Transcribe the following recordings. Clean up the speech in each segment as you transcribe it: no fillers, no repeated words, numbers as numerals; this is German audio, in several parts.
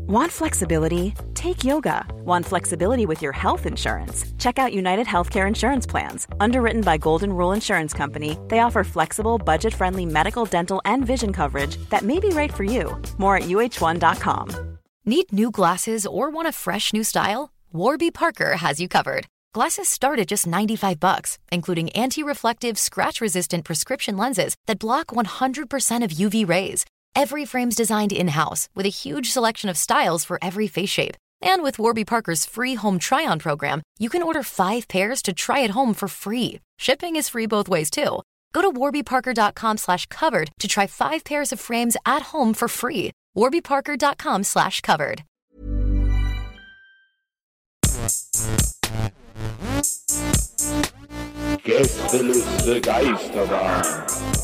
Want flexibility? Take yoga. Want flexibility with your health insurance? Check out United Healthcare Insurance Plans. Underwritten by Golden Rule Insurance Company, they offer flexible, budget-friendly medical, dental, and vision coverage that may be right for you. More at uh1.com. Need new glasses or want a fresh new style? Warby Parker has you covered. Glasses start at just $95, including anti-reflective, scratch-resistant prescription lenses that block 100% of UV rays. Every frame's designed in-house with a huge selection of styles for every face shape. And with Warby Parker's free home try-on program, you can order 5 pairs to try at home for free. Shipping is free both ways, too. Go to warbyparker.com/covered to try 5 pairs of frames at home for free. warbyparker.com/covered. Gästeliste Geisterbahn.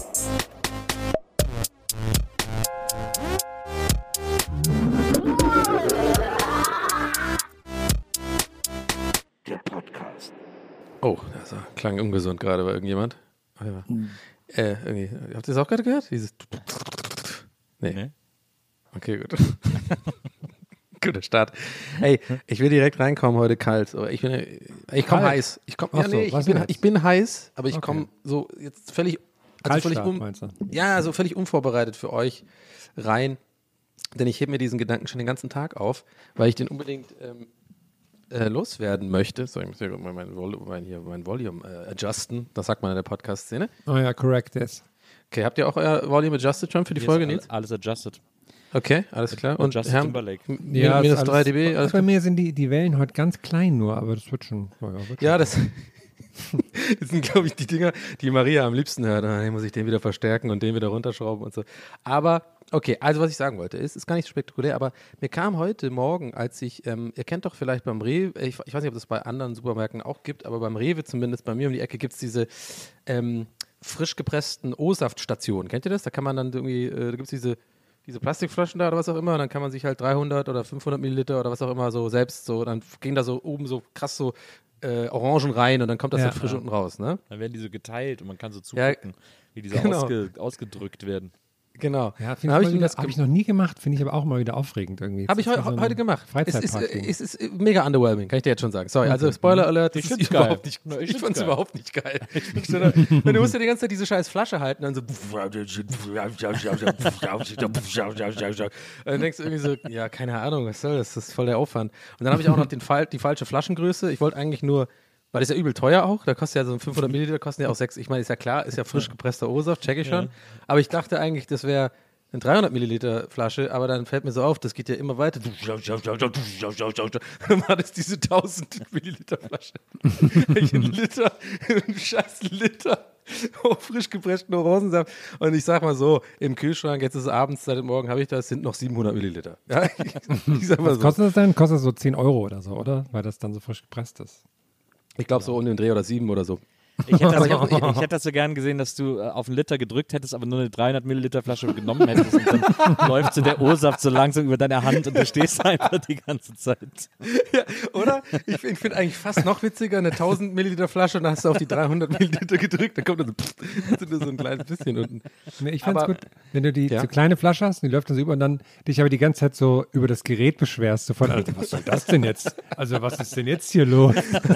Der Podcast. Oh, das klang ungesund gerade bei irgendjemand. Irgendwie, habt ihr das auch gerade gehört? Dieses Nee. Okay, gut. Guter Start. Hey, ich will direkt reinkommen, heute kalt. Ich komme heiß. Ich bin heiß, aber ich komme so jetzt völlig völlig unvorbereitet für euch rein, denn ich hebe mir diesen Gedanken schon den ganzen Tag auf, weil ich den unbedingt loswerden möchte. So, ich muss ja mein Volume adjusten. Das sagt man in der Podcast-Szene. Oh ja, correct, yes. Okay, habt ihr auch euer Volume adjusted schon für die Folge, Nils? Alles adjusted. Okay, alles klar. Und Justin Timberlake. Ja, minus 3 dB. Bei mir sind die Wellen heute ganz klein nur, aber das wird schon. Das sind, glaube ich, die Dinger, die Maria am liebsten hört. Dann muss ich den wieder verstärken und den wieder runterschrauben und so. Aber, okay, also was ich sagen wollte, ist gar nicht so spektakulär, aber mir kam heute Morgen, als ich, ihr kennt doch vielleicht beim Rewe, ich weiß nicht, ob das bei anderen Supermärkten auch gibt, aber beim Rewe zumindest, bei mir um die Ecke gibt es diese frisch gepressten O-Saft-Stationen. Kennt ihr das? Da kann man dann irgendwie, da gibt es diese Plastikflaschen da oder was auch immer, und dann kann man sich halt 300 oder 500 Milliliter oder was auch immer so selbst so, dann gehen da so oben so krass so Orangen rein und dann kommt das halt frisch unten raus, ne? Dann werden die so geteilt und man kann so zugucken, wie die so ausgedrückt werden. Genau. Ja, habe ich noch nie gemacht, finde ich aber auch mal wieder aufregend irgendwie. Habe ich heute gemacht. Freizeitparty. Es ist mega underwhelming, kann ich dir jetzt schon sagen. Sorry, also Spoiler Alert, ich fand's überhaupt nicht geil. Du musst ja die ganze Zeit diese scheiß Flasche halten und dann so dann denkst du irgendwie so, ja, keine Ahnung, was soll das? Das ist voll der Aufwand. Und dann habe ich auch noch die falsche Flaschengröße. Ich wollte eigentlich nur, weil das ist ja übel teuer auch, da kostet ja so 500 Milliliter, kosten ja auch 6, ich meine, ist ja klar, ist ja frisch gepresster O-Saft, check ich schon, aber ich dachte eigentlich, das wäre eine 300 Milliliter Flasche, aber dann fällt mir so auf, das geht ja immer weiter, dann war das diese 1000 Milliliter Flasche, ein scheiß Liter frisch gepressten Orangensaft und ich sag mal so, im Kühlschrank, jetzt ist es abends, seit morgen habe ich das, sind noch 700 Milliliter. Ja, ich sag mal was kostet das denn? Kostet das so 10 Euro oder so, oder? Weil das dann so frisch gepresst ist. Ich glaube so um den Dreh oder 7 oder so. Ich hätte das so gern gesehen, dass du auf einen Liter gedrückt hättest, aber nur eine 300 Milliliter Flasche genommen hättest und dann läuft so der O-Saft so langsam über deine Hand und du stehst einfach die ganze Zeit. Ja, oder? Ich finde eigentlich fast noch witziger, eine 1000 Milliliter Flasche und dann hast du auf die 300 Milliliter gedrückt, dann kommt dann so ein kleines bisschen unten. Nee, ich find's gut, wenn du die so kleine Flasche hast, die läuft dann so über und dann dich aber die ganze Zeit so über das Gerät beschwerst, so von, Alter, was soll das denn jetzt? Also was ist denn jetzt hier los?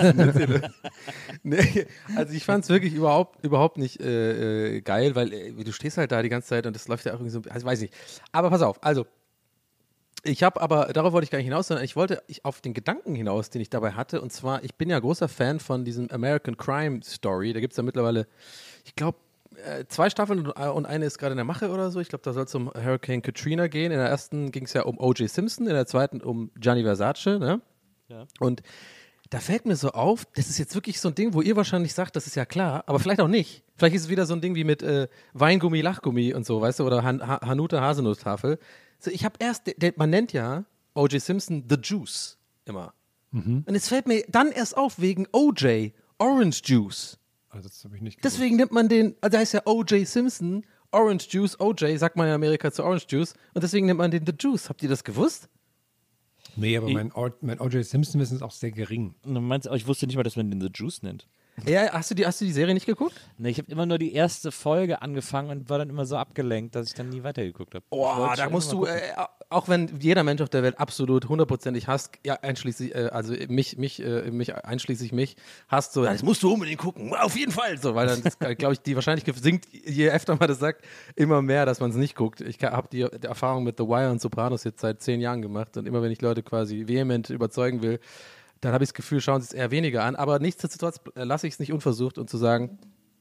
Nee, also ich fand es wirklich überhaupt nicht geil, weil du stehst halt da die ganze Zeit und das läuft ja auch irgendwie so, also weiß nicht. Aber pass auf, also darauf wollte ich gar nicht hinaus, sondern ich wollte auf den Gedanken hinaus, den ich dabei hatte, und zwar, ich bin ja großer Fan von diesem American Crime Story, da gibt es ja mittlerweile, ich glaube, 2 Staffeln und eine ist gerade in der Mache oder so, ich glaube, da soll es um Hurricane Katrina gehen, in der ersten ging es ja um O.J. Simpson, in der zweiten um Gianni Versace, ne? Ja. Und da fällt mir so auf, das ist jetzt wirklich so ein Ding, wo ihr wahrscheinlich sagt, das ist ja klar, aber vielleicht auch nicht. Vielleicht ist es wieder so ein Ding wie mit Weingummi, Lachgummi und so, weißt du, oder Hanuta Haselnusstafel. So, ich habe man nennt ja O.J. Simpson The Juice immer. Mhm. Und es fällt mir dann erst auf wegen O.J., Orange Juice. Also das habe ich nicht gewusst. Deswegen nimmt man den, also da heißt ja O.J. Simpson, Orange Juice, O.J., sagt man in Amerika zu Orange Juice, und deswegen nimmt man den The Juice. Habt ihr das gewusst? Nee, aber mein O.J. Simpson-Wissen ist auch sehr gering. Ich wusste nicht mal, dass man den The Juice nennt. Ja, hast du die Serie nicht geguckt? Nee, ich habe immer nur die erste Folge angefangen und war dann immer so abgelenkt, dass ich dann nie weitergeguckt habe. Oh, da musst du auch wenn jeder Mensch auf der Welt absolut hundertprozentig hasst, ja, einschließlich, also mich einschließlich mich, hasst so, ja, das musst du unbedingt gucken, auf jeden Fall, so, weil dann, glaube ich, die Wahrscheinlichkeit sinkt, je öfter man das sagt, immer mehr, dass man es nicht guckt. Ich habe die Erfahrung mit The Wire und Sopranos jetzt seit 10 Jahren gemacht und immer, wenn ich Leute quasi vehement überzeugen will, dann habe ich das Gefühl, schauen sie es eher weniger an, aber nichtsdestotrotz lasse ich es nicht unversucht und sage,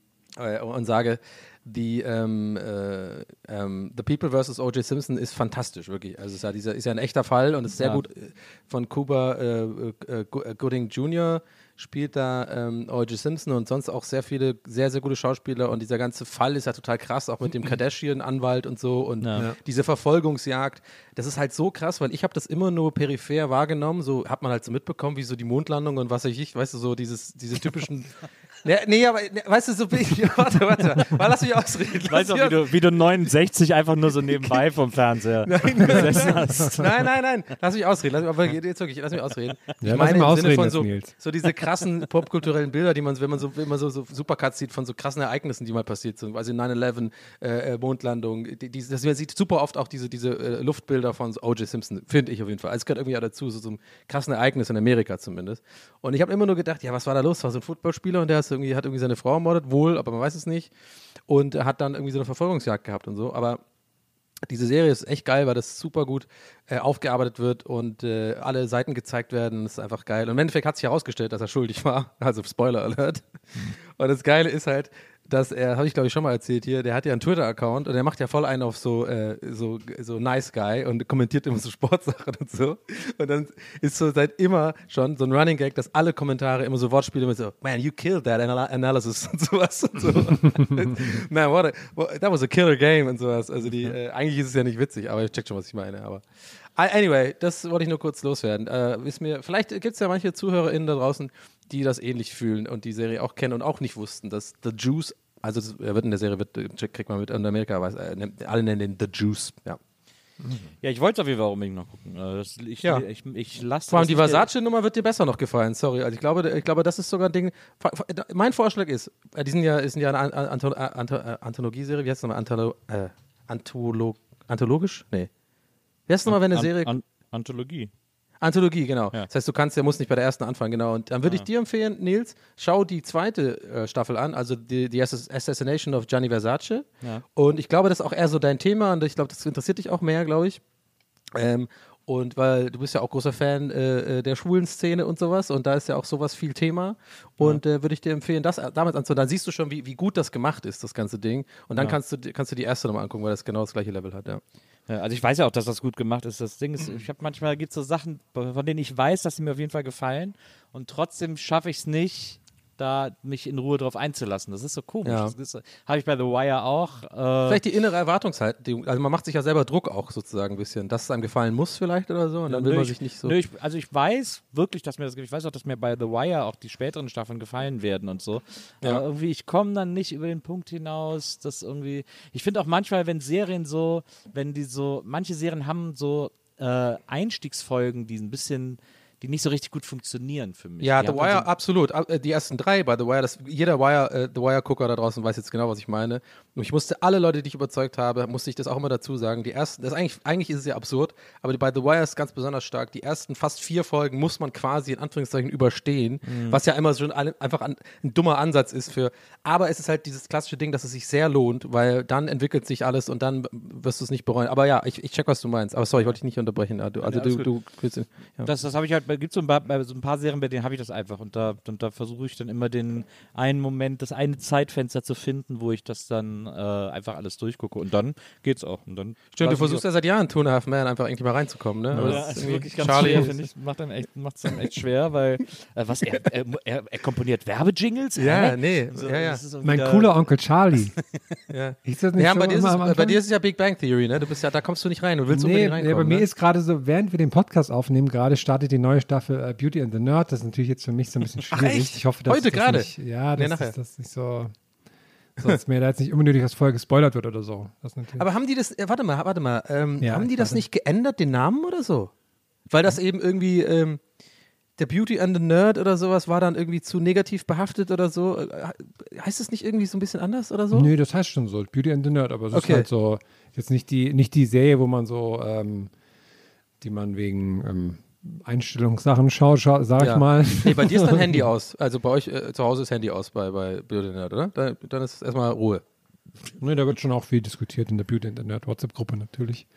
The People vs. O.J. Simpson ist fantastisch, wirklich. Also ist ja ein echter Fall und ist sehr gut von Cuba Gooding Jr. spielt da O.J. Simpson und sonst auch sehr viele sehr, sehr gute Schauspieler und dieser ganze Fall ist ja total krass, auch mit dem Kardashian-Anwalt und so und diese Verfolgungsjagd, das ist halt so krass, weil ich habe das immer nur peripher wahrgenommen, so hat man halt so mitbekommen, wie so die Mondlandung und was weiß ich, weißt du, so diese typischen Nee, aber weißt du, so bin ich. Warte, lass mich ausreden. Weißt du, wie du 69 einfach nur so nebenbei vom Fernseher gesessen hast. Nein, lass mich ausreden. Lass mich ausreden. Ja, ich meine im Sinne von Nils. so diese krassen popkulturellen Bilder, die man, wenn man so Supercuts sieht von so krassen Ereignissen, die mal passiert sind. Also 9/11, Mondlandung. Man sieht super oft auch diese Luftbilder von O.J. Simpson, finde ich auf jeden Fall. Also es gehört irgendwie auch dazu, so ein krassen Ereignis in Amerika zumindest. Und ich habe immer nur gedacht, ja, was war da los? Das war so ein Footballspieler und der hat irgendwie seine Frau ermordet, wohl, aber man weiß es nicht. Und er hat dann irgendwie so eine Verfolgungsjagd gehabt und so. Aber diese Serie ist echt geil, weil das super gut aufgearbeitet wird und alle Seiten gezeigt werden. Das ist einfach geil. Und im Endeffekt hat sich herausgestellt, dass er schuldig war. Also Spoiler Alert. Und das Geile ist halt, dass er, habe ich glaube ich schon mal erzählt hier, der hat ja einen Twitter-Account und der macht ja voll einen auf so nice guy und kommentiert immer so Sportsachen und so. Und dann ist so seit immer schon so ein Running Gag, dass alle Kommentare immer so Wortspiele mit so, man, you killed that analysis und sowas und so. Man, that was a killer game und sowas. Also eigentlich ist es ja nicht witzig, aber ich check schon, was ich meine. Aber anyway, das wollte ich nur kurz loswerden. Vielleicht gibt es ja manche ZuhörerInnen da draußen, die das ähnlich fühlen und die Serie auch kennen und auch nicht wussten, dass The Juice, also er wird in der Serie, kriegt man mit in Amerika, alle nennen den The Juice, ja. Ja, ich wollte es auf jeden Fall unbedingt noch gucken. Ich lasse Vor allem die Versace-Nummer wird dir besser noch gefallen, sorry. Also ich glaube, das ist sogar ein Ding. Mein Vorschlag ist, die sind ja eine Anthologieserie, wie heißt es nochmal? Anthologisch? Nee. Wie heißt es nochmal, wenn eine Serie... Anthologie, genau. Ja. Das heißt, musst nicht bei der ersten anfangen, genau. Und dann würde ich dir empfehlen, Nils, schau die zweite Staffel an, also die Assassination of Gianni Versace. Ja. Und ich glaube, das ist auch eher so dein Thema und ich glaube, das interessiert dich auch mehr, glaube ich. Und weil du bist ja auch großer Fan der schwulen Szene und sowas und da ist ja auch sowas viel Thema und würde ich dir empfehlen, das damals anzuhören. Dann siehst du schon, wie gut das gemacht ist, das ganze Ding und dann kannst du die erste nochmal angucken, weil das genau das gleiche Level hat, ja. Ja, also ich weiß ja auch, dass das gut gemacht ist. Das Ding ist, manchmal gibt es so Sachen, von denen ich weiß, dass sie mir auf jeden Fall gefallen und trotzdem schaffe ich es nicht, da mich in Ruhe drauf einzulassen. Das ist so komisch. Ja. Das habe ich bei The Wire auch. Vielleicht die innere Erwartungshaltung. Also man macht sich ja selber Druck auch sozusagen ein bisschen, dass es einem gefallen muss vielleicht oder so und dann will man sich nicht so... ich weiß wirklich, dass mir ich weiß auch, dass mir bei The Wire auch die späteren Staffeln gefallen werden und so. Ja. Aber irgendwie, ich komme dann nicht über den Punkt hinaus, dass irgendwie... Ich finde auch manchmal, wenn manche Serien haben so Einstiegsfolgen, die ein bisschen... die nicht so richtig gut funktionieren für mich. Ja, The Wire, absolut. Die ersten 3 bei The Wire, jeder The Wire-Gucker da draußen weiß jetzt genau, was ich meine. Und ich musste alle Leute, die ich überzeugt habe, musste ich das auch immer dazu sagen. Die ersten, eigentlich ist es ja absurd, aber bei The Wire ist ganz besonders stark. Die ersten fast 4 Folgen muss man quasi in Anführungszeichen überstehen, was ja immer schon einfach ein dummer Ansatz ist aber es ist halt dieses klassische Ding, dass es sich sehr lohnt, weil dann entwickelt sich alles und dann wirst du es nicht bereuen. Aber ja, ich check, was du meinst. Aber sorry, ich wollte dich nicht unterbrechen. Das habe ich halt, gibt so ein paar Serien, bei denen habe ich das einfach und da versuche ich dann immer den einen Moment, das eine Zeitfenster zu finden, wo ich das dann einfach alles durchgucke und dann geht's auch. Und dann stimmt, du versuchst ja seit Jahren 2.5 Man einfach irgendwie mal reinzukommen, ne? Aber das ist wirklich ganz schwer, finde ich. Macht es dann echt schwer, weil er komponiert Werbejingles? Ja, nee. So, ja. Mein cooler Onkel Charlie. Ja. Ist das nicht bei dir ist es ja Big Bang Theory, ne? Da kommst du nicht rein. Du willst unbedingt reinkommen. Bei mir ist gerade so, während wir den Podcast aufnehmen, gerade startet die neue Staffel Beauty and the Nerd. Das ist natürlich jetzt für mich so ein bisschen schwierig. Ach, echt? Ich hoffe, dass heute gerade? Dass das nicht so, dass mir da jetzt nicht unnötig was vorher gespoilert wird oder so. Aber haben die das, warte mal, haben die das nicht geändert, den Namen oder so? Weil das eben irgendwie, der Beauty and the Nerd oder sowas war dann irgendwie zu negativ behaftet oder so. Heißt es nicht irgendwie so ein bisschen anders oder so? Nee, das heißt schon so, Beauty and the Nerd, aber es ist halt so, jetzt nicht die Serie, wo man so die man wegen Einstellungssachen schaut, sag ich mal. Nee, bei dir ist dann Handy aus. Also bei euch zu Hause ist Handy aus bei Beauty Nerd, oder? Dann ist erstmal Ruhe. Nee, da wird schon auch viel diskutiert in der Beauty Nerd WhatsApp-Gruppe natürlich.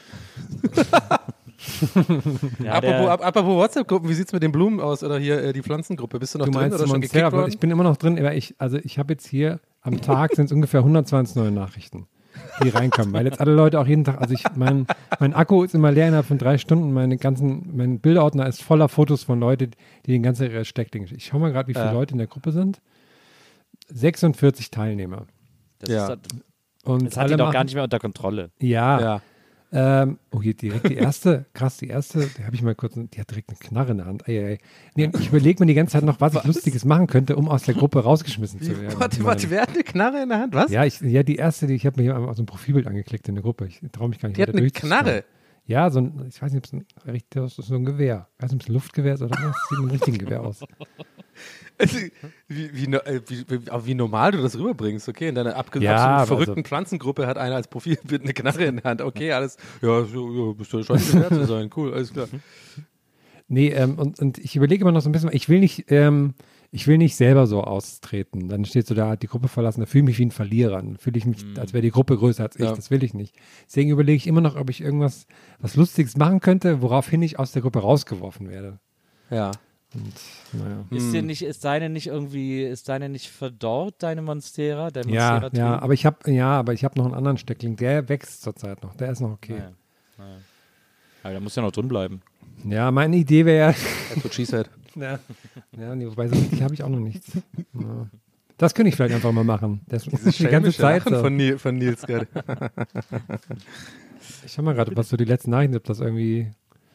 Ja, apropos WhatsApp-Gruppen, wie sieht's mit den Blumen aus oder hier die Pflanzengruppe? Bist du noch drin oder schon gekickt worden? Ich bin immer noch drin, aber ich habe jetzt hier am Tag sind es ungefähr 120 neue Nachrichten, die reinkommen, weil jetzt alle Leute auch jeden Tag, also mein Akku ist immer leer innerhalb von 3 Stunden, mein Bilderordner ist voller Fotos von Leuten, die den ganzen Steckding. Ich schau mal gerade, wie viele Leute in der Gruppe sind. 46 Teilnehmer. Das hat die doch gar nicht mehr unter Kontrolle. Ja. Hier direkt die erste, die habe ich mal kurz, die hat direkt eine Knarre in der Hand. Nee, ich überlege mir die ganze Zeit noch, was ich Lustiges machen könnte, um aus der Gruppe rausgeschmissen zu werden. Warte, wer hat eine Knarre in der Hand? Was? Ja, die erste, ich habe mir hier so ein Profilbild angeklickt in der Gruppe. Ich traue mich gar nicht. Die hat eine Knarre? Ja, ich weiß nicht, das ist so ein Gewehr. Ich weiß nicht, ob es ein Luftgewehr ist oder was. Das sieht ein richtiges Gewehr aus. Wie normal du das rüberbringst, okay? In deiner absolut verrückten Pflanzengruppe hat einer als Profilbild eine Knarre in der Hand. Okay, alles, bist du schon wert zu sein. Cool, alles klar. Nee, und ich überlege immer noch so ein bisschen, ich will nicht selber so austreten. Dann steht so da, die Gruppe verlassen, da fühle ich mich wie ein Verlierer. Dann fühle ich mich, als wäre die Gruppe größer als ich. Ja. Das will ich nicht. Deswegen überlege ich immer noch, ob ich was Lustiges machen könnte, woraufhin ich aus der Gruppe rausgeworfen werde. Ja. Und, naja. Ist deine nicht verdorrt, deine Monstera? Dein ja, aber ich habe noch einen anderen Steckling, der wächst zurzeit noch, der ist noch okay. Naja. Aber der muss ja noch drin bleiben. Ja, meine Idee wäre That's what she said. Ja, nee, wobei so richtig habe ich auch noch nichts. Ja. Das könnte ich vielleicht einfach mal machen. Das ist die ganze Zeit so. Von Nils gerade. Ich schau mal gerade, was so die letzten Nachrichten sind, ob das irgendwie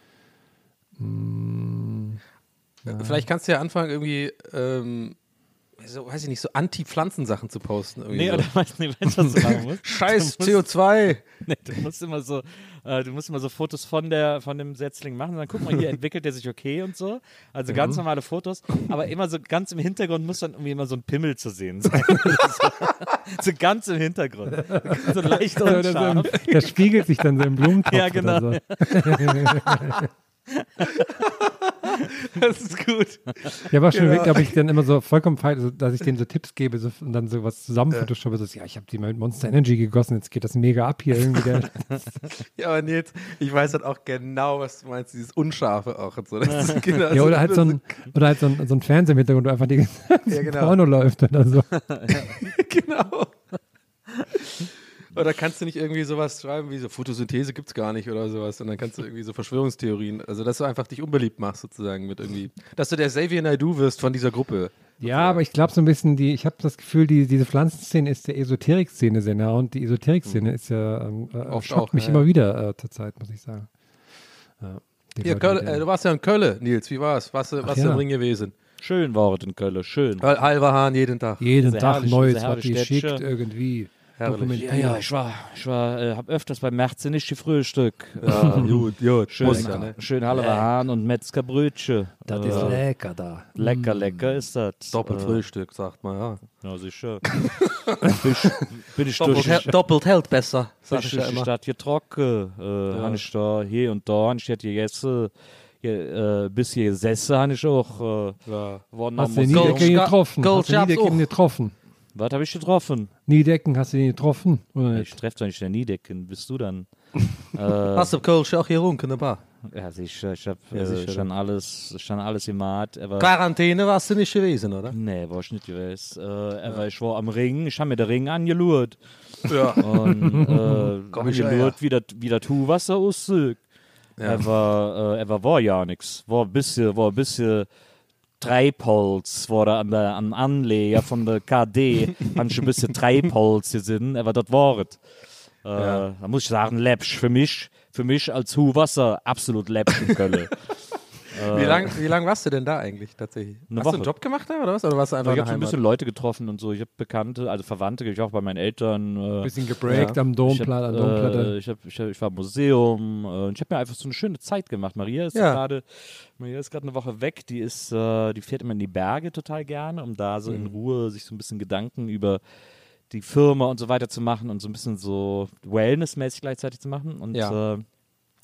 Vielleicht kannst du ja anfangen, irgendwie, weiß ich nicht, so Anti-Pflanzensachen zu posten. Nee, so. Oder weißt du, was du machen musst? Scheiß CO2! Nee, du musst immer so Fotos von dem Setzling machen und dann guck mal, hier entwickelt der sich okay und so. Also ganz normale Fotos, aber immer so ganz im Hintergrund muss dann irgendwie immer so ein Pimmel zu sehen sein. so ganz im Hintergrund. So leicht unscharf. Der spiegelt sich dann so im Blumentopf. Ja, genau. Oder so. Das ist gut. Ich habe auch schon überlegt, ob ich dann immer so vollkommen dass ich denen so Tipps gebe und dann so was zusammen photoshoppe. So, ich habe die mal mit Monster Energy gegossen, jetzt geht das mega ab hier irgendwie. Ja, aber Nils, ich weiß halt auch genau, was du meinst, dieses Unscharfe auch und so. Das ist genau ja, oder halt so ein Fernseher im Hintergrund, wo einfach die Porno läuft oder so. Genau. Oder kannst du nicht irgendwie sowas schreiben wie so Photosynthese gibt's gar nicht oder sowas und dann kannst du irgendwie so Verschwörungstheorien, also dass du einfach dich unbeliebt machst sozusagen mit irgendwie, dass du der Xavier Naidoo wirst von dieser Gruppe. Ja, aber ich glaube so ein bisschen, ich habe das Gefühl, diese Pflanzenszene ist der Esoterik-Szene sehr nah und die Esoterik-Szene ist ja, schockt mich immer wieder zur Zeit, muss ich sagen. Ja, hier, du warst ja in Köln, Nils, wie war's? Was im Ring gewesen? Schön war es in Köln, schön. Halber Hahn jeden Tag. Jeden Tag Neues, was die schickt irgendwie. Ja, ich habe öfters beim Märzen nicht gefrühstückt. Ja, gut. Schön halber Hahn und Metzgerbrötchen. Das ist lecker da. Lecker ist das. Doppelt Frühstück, sagt man, ja. Ja, sicher. bin ich doppelt hält besser, sag ich ja immer. Stadt hier trocken. Habe ich da hier und da, ich hätte gegessen. Bis hier gesessen habe ich auch. Hast du Niedecken getroffen? Was habe ich getroffen? Niedecken, hast du den getroffen? Oder ich treffe doch nicht den Niedecken, bist du dann? Hast du Kölsch auch hier rum in der Bar? Ja, sicher. Ich habe schon alles gemacht. Quarantäne warst du nicht gewesen, oder? Nee, war ich nicht gewesen. Ich war am Ring, ich habe mir den Ring angeschaut. Ja. Und angeschaut, wie das Wasser aussieht. Ja. War ja nichts. War ein bisschen Treibholz wurde am Anleger von der KD haben schon ein bisschen Treibholz gesehen, aber das war es. Da muss ich sagen, läppsch. Für mich als Wasser absolut läppsch in Köln. Wie lang warst du denn da eigentlich tatsächlich? Hast du einen Job gemacht da oder was? Oder warst du einfach ich habe schon ein bisschen Leute getroffen und so. Ich habe Bekannte, also Verwandte, ich auch bei meinen Eltern. Ein bisschen gebreakt am Domplatte. Ich war im Museum und ich habe mir einfach so eine schöne Zeit gemacht. Maria ist gerade eine Woche weg. Die fährt immer in die Berge total gerne, um da so in Ruhe sich so ein bisschen Gedanken über die Firma und so weiter zu machen und so ein bisschen so Wellness-mäßig gleichzeitig zu machen. Und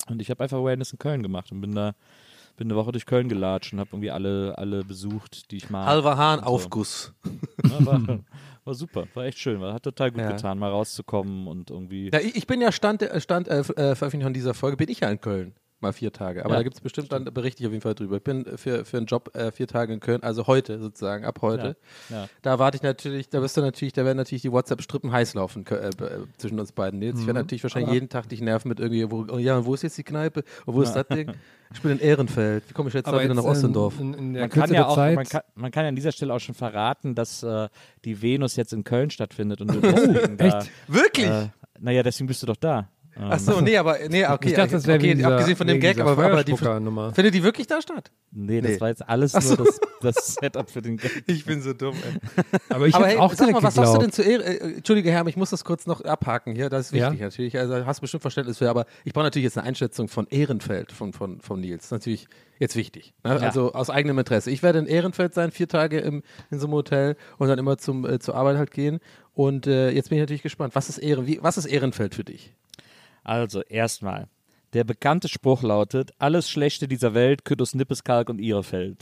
Und ich habe einfach Awareness in Köln gemacht und bin eine Woche durch Köln gelatscht und habe irgendwie alle besucht, die ich mag. Halber Hahn und so. Aufguss. Ja, war super, war echt schön, hat total gut getan, mal rauszukommen und irgendwie. Ja, ich bin ja Veröffentlichung dieser Folge, bin ich ja in Köln. Mal 4 Tage. Aber Ja, da gibt es bestimmt, dann berichte ich auf jeden Fall drüber. Ich bin für einen Job 4 Tage in Köln, also heute sozusagen, ab heute. Ja. Da warte ich natürlich, da werden natürlich die WhatsApp-Strippen heiß laufen zwischen uns beiden. Nils. Ich werde natürlich wahrscheinlich jeden Tag dich nerven mit irgendwie, wo ist jetzt die Kneipe? Und wo ist das Ding? Ich bin in Ehrenfeld. Wie komme ich jetzt da wieder nach Ossendorf? In der Man kann, Kürze ja der auch, Zeit, man kann ja an dieser Stelle auch schon verraten, dass die Venus jetzt in Köln stattfindet. Und echt? Wirklich? Naja, deswegen bist du doch da. Achso, okay. ich dachte, das wäre okay, abgesehen von dem Gag, aber die Nummer. findet die wirklich da statt? Nee, das war jetzt alles nur das Setup für den Gag. Ich bin so dumm, ey. Aber ich Aber hätte hey, auch sag mal, direkt was sagst du denn geglaubt. zu Ehre? Entschuldige, Herr, ich muss das kurz noch abhaken hier. Das ist wichtig Ja? natürlich. Also hast bestimmt Verständnis für, aber ich brauche natürlich jetzt eine Einschätzung von Ehrenfeld von Nils. Das ist natürlich jetzt wichtig. Ne? Ja. Also aus eigenem Interesse. Ich werde in Ehrenfeld sein, 4 Tage in so einem Hotel und dann immer zur Arbeit halt gehen. Und jetzt bin ich natürlich gespannt. Was ist Ehrenfeld für dich? Also, erstmal. Der bekannte Spruch lautet: Alles Schlechte dieser Welt, Kütus, Nippeskalk und Ihrefeld.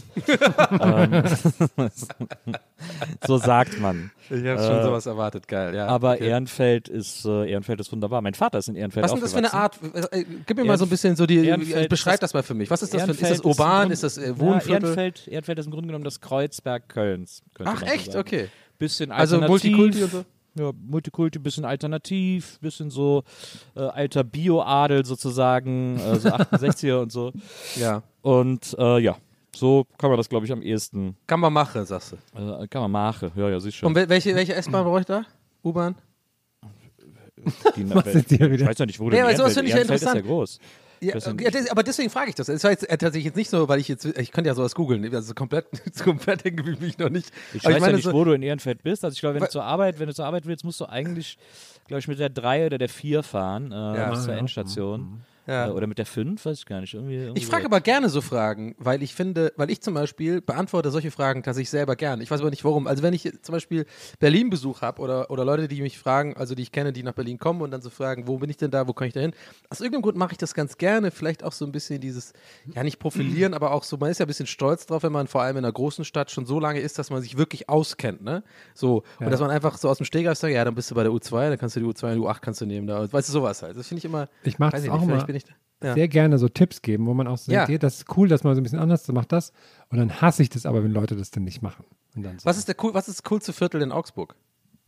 So sagt man. Ich habe schon sowas erwartet, geil. Ja, Aber okay. Ehrenfeld ist wunderbar. Mein Vater ist in Ehrenfeld Was ist denn das für eine aufgewachsen. Art? Gib mir mal so ein bisschen so die. Ehrenfeld Beschreib ist das mal für mich. Was ist das Ehrenfeld ist das urban? ist Ist das Wohnviertel? Ehrenfeld ist im Grunde genommen das Kreuzberg Kölns. könnte Ach man so echt? sagen. Okay. Bisschen Also alternativ. Multikulti und so? Ja, Multikulti, bisschen alternativ, bisschen so alter Bio-Adel sozusagen, so 68er und so. Ja. Und ja, so kann man das, glaube ich, am ehesten, Kann man machen, sagst du. kann man machen. Ja, siehst schon. Und welche S-Bahn brauche ich da? U-Bahn? Was ist hier wieder? Ich weiß ja nicht, wo Ja, du aber sowas finde ich ja Ehrenfeld ist ja interessant. groß. Ja, Das sind- aber deswegen frage ich das. Es war jetzt tatsächlich jetzt nicht so, weil ich könnte ja sowas googeln. Also komplett hängen geblieben bin ich noch nicht. Ich Aber weiß ja nicht, so, wo du in Ehrenfeld bist. Also ich glaube, wenn du zur Arbeit willst, musst du eigentlich, glaube ich, mit der 3 oder der 4 fahren, bis zur Endstation. Ja. Oder mit der 5, weiß ich gar nicht. Irgendwie Ich frage aber gerne so Fragen, weil ich zum Beispiel beantworte solche Fragen tatsächlich selber gerne. Ich weiß aber nicht warum. Also wenn ich zum Beispiel Berlin-Besuch habe oder Leute, die mich fragen, also die ich kenne, die nach Berlin kommen und dann so fragen, wo bin ich denn da, wo kann ich da hin? Aus irgendeinem Grund mache ich das ganz gerne. Vielleicht auch so ein bisschen dieses, ja nicht profilieren, aber auch so, man ist ja ein bisschen stolz drauf, wenn man vor allem in einer großen Stadt schon so lange ist, dass man sich wirklich auskennt, ne? So. Und dass man einfach so aus dem Stegreif sagt, ja, dann bist du bei der U2, dann kannst du die U2 und die U8 kannst du nehmen da. Weißt du, sowas halt. Das finde ich immer, Ich mache weiß das ich auch nicht, mal. vielleicht bin ich da. Ja. Sehr gerne so Tipps geben, wo man auch so Ja. denkt, hey, das ist cool, dass man so ein bisschen anders macht das. Und dann hasse ich das aber, wenn Leute das dann nicht machen. Und dann so, Was ist das coolste Viertel in Augsburg?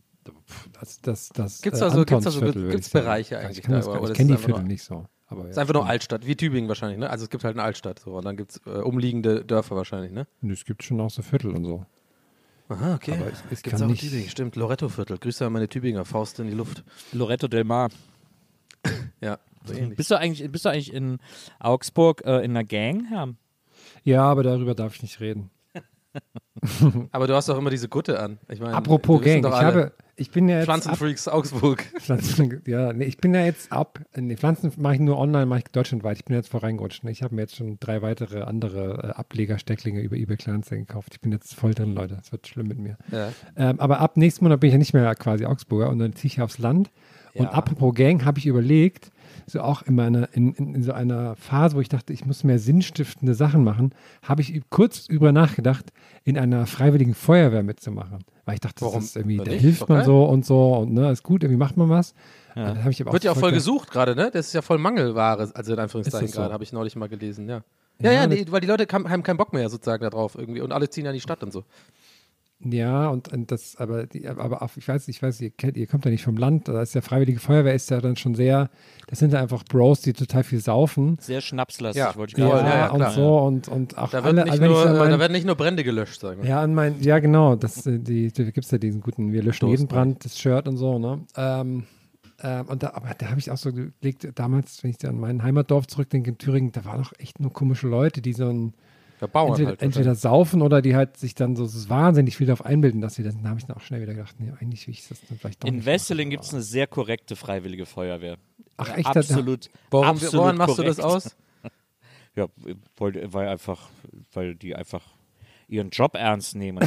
das Gibt's da so- Antonsviertel, würde gibt's ich sagen. Bereiche Ja, eigentlich Ich, kann das da, gar oder nicht. ist Ich kenne die es einfach Viertel nur- nicht so. Aber Ist einfach nur Altstadt, wie Tübingen wahrscheinlich, ne? Also es gibt halt eine Altstadt so und dann gibt es umliegende Dörfer wahrscheinlich, ne? Nö, es gibt schon auch so Viertel und so. Aha, okay. Aber es Gibt's kann auch nicht. in Tübingen, stimmt. Loretto-Viertel. Grüße an meine Tübinger, Faust in die Luft. Loretto del Mar. Ja, so ähnlich. Bist du eigentlich in Augsburg in einer Gang? Ja. Ja, aber darüber darf ich nicht reden. Aber du hast doch immer diese Gutte an. Ich meine, Apropos wir wissen Gang, doch alle, ich bin ja jetzt Pflanzenfreaks Augsburg. ich bin ja jetzt Pflanzen mache ich nur online, mache ich deutschlandweit. Ich bin jetzt voreingerutscht. Ne? Ich habe mir jetzt schon 3 weitere andere Ablegerstecklinge über eBay Kleinanzeigen gekauft. Ich bin jetzt voll drin, Leute. Es wird schlimm mit mir. Ja. Aber ab nächsten Monat bin ich ja nicht mehr quasi Augsburger und dann ziehe ich aufs Land. Und Ja. apropos Gang, habe ich überlegt, so auch in so einer Phase, wo ich dachte, ich muss mehr sinnstiftende Sachen machen, habe ich kurz über nachgedacht, in einer freiwilligen Feuerwehr mitzumachen. Weil ich dachte, Warum? das ist irgendwie, Oder da nicht? hilft Doch man geil. so und ne, ist gut, irgendwie macht man was. Und dann habe ich aber Wird ja auch voll ge- gesucht gerade, ne? Das ist ja voll Mangelware, also in Anführungszeichen Ist das so? gerade, habe ich neulich mal gelesen, ja. Ja, nee, weil die Leute haben keinen Bock mehr sozusagen da drauf irgendwie und alle ziehen ja in die Stadt und so. Ja, und das, aber auch, ich weiß, ihr kommt ja nicht vom Land, da ist ja Freiwillige Feuerwehr, ist ja dann schon sehr, das sind ja einfach Bros, die total viel saufen. Sehr schnapslastig, Ja. wollte ich Ja, gerade sagen. ja, klar. und so und auch Da, alle, wird wenn ich so an meinen- da werden nicht nur Brände gelöscht, sagen wir. ja, genau, da gibt es ja diesen guten, wir löschen Stoß, jeden Brand, das Shirt und so, ne? Aber da habe ich auch so gelegt, damals, wenn ich an mein Heimatdorf zurückdenke in Thüringen, da waren doch echt nur komische Leute, die so ein Der Bauern entweder saufen oder die halt sich dann so wahnsinnig viel darauf einbilden, dass sie das, da habe ich dann auch schnell wieder gedacht, nee, eigentlich will ich das dann vielleicht doch In nicht Wesseling machen, gibt es aber- eine sehr korrekte Freiwillige Feuerwehr. Ach echt? Absolut. Woran absolut machst du das korrekt. aus? Ja, weil die einfach, ihren Job ernst nehmen.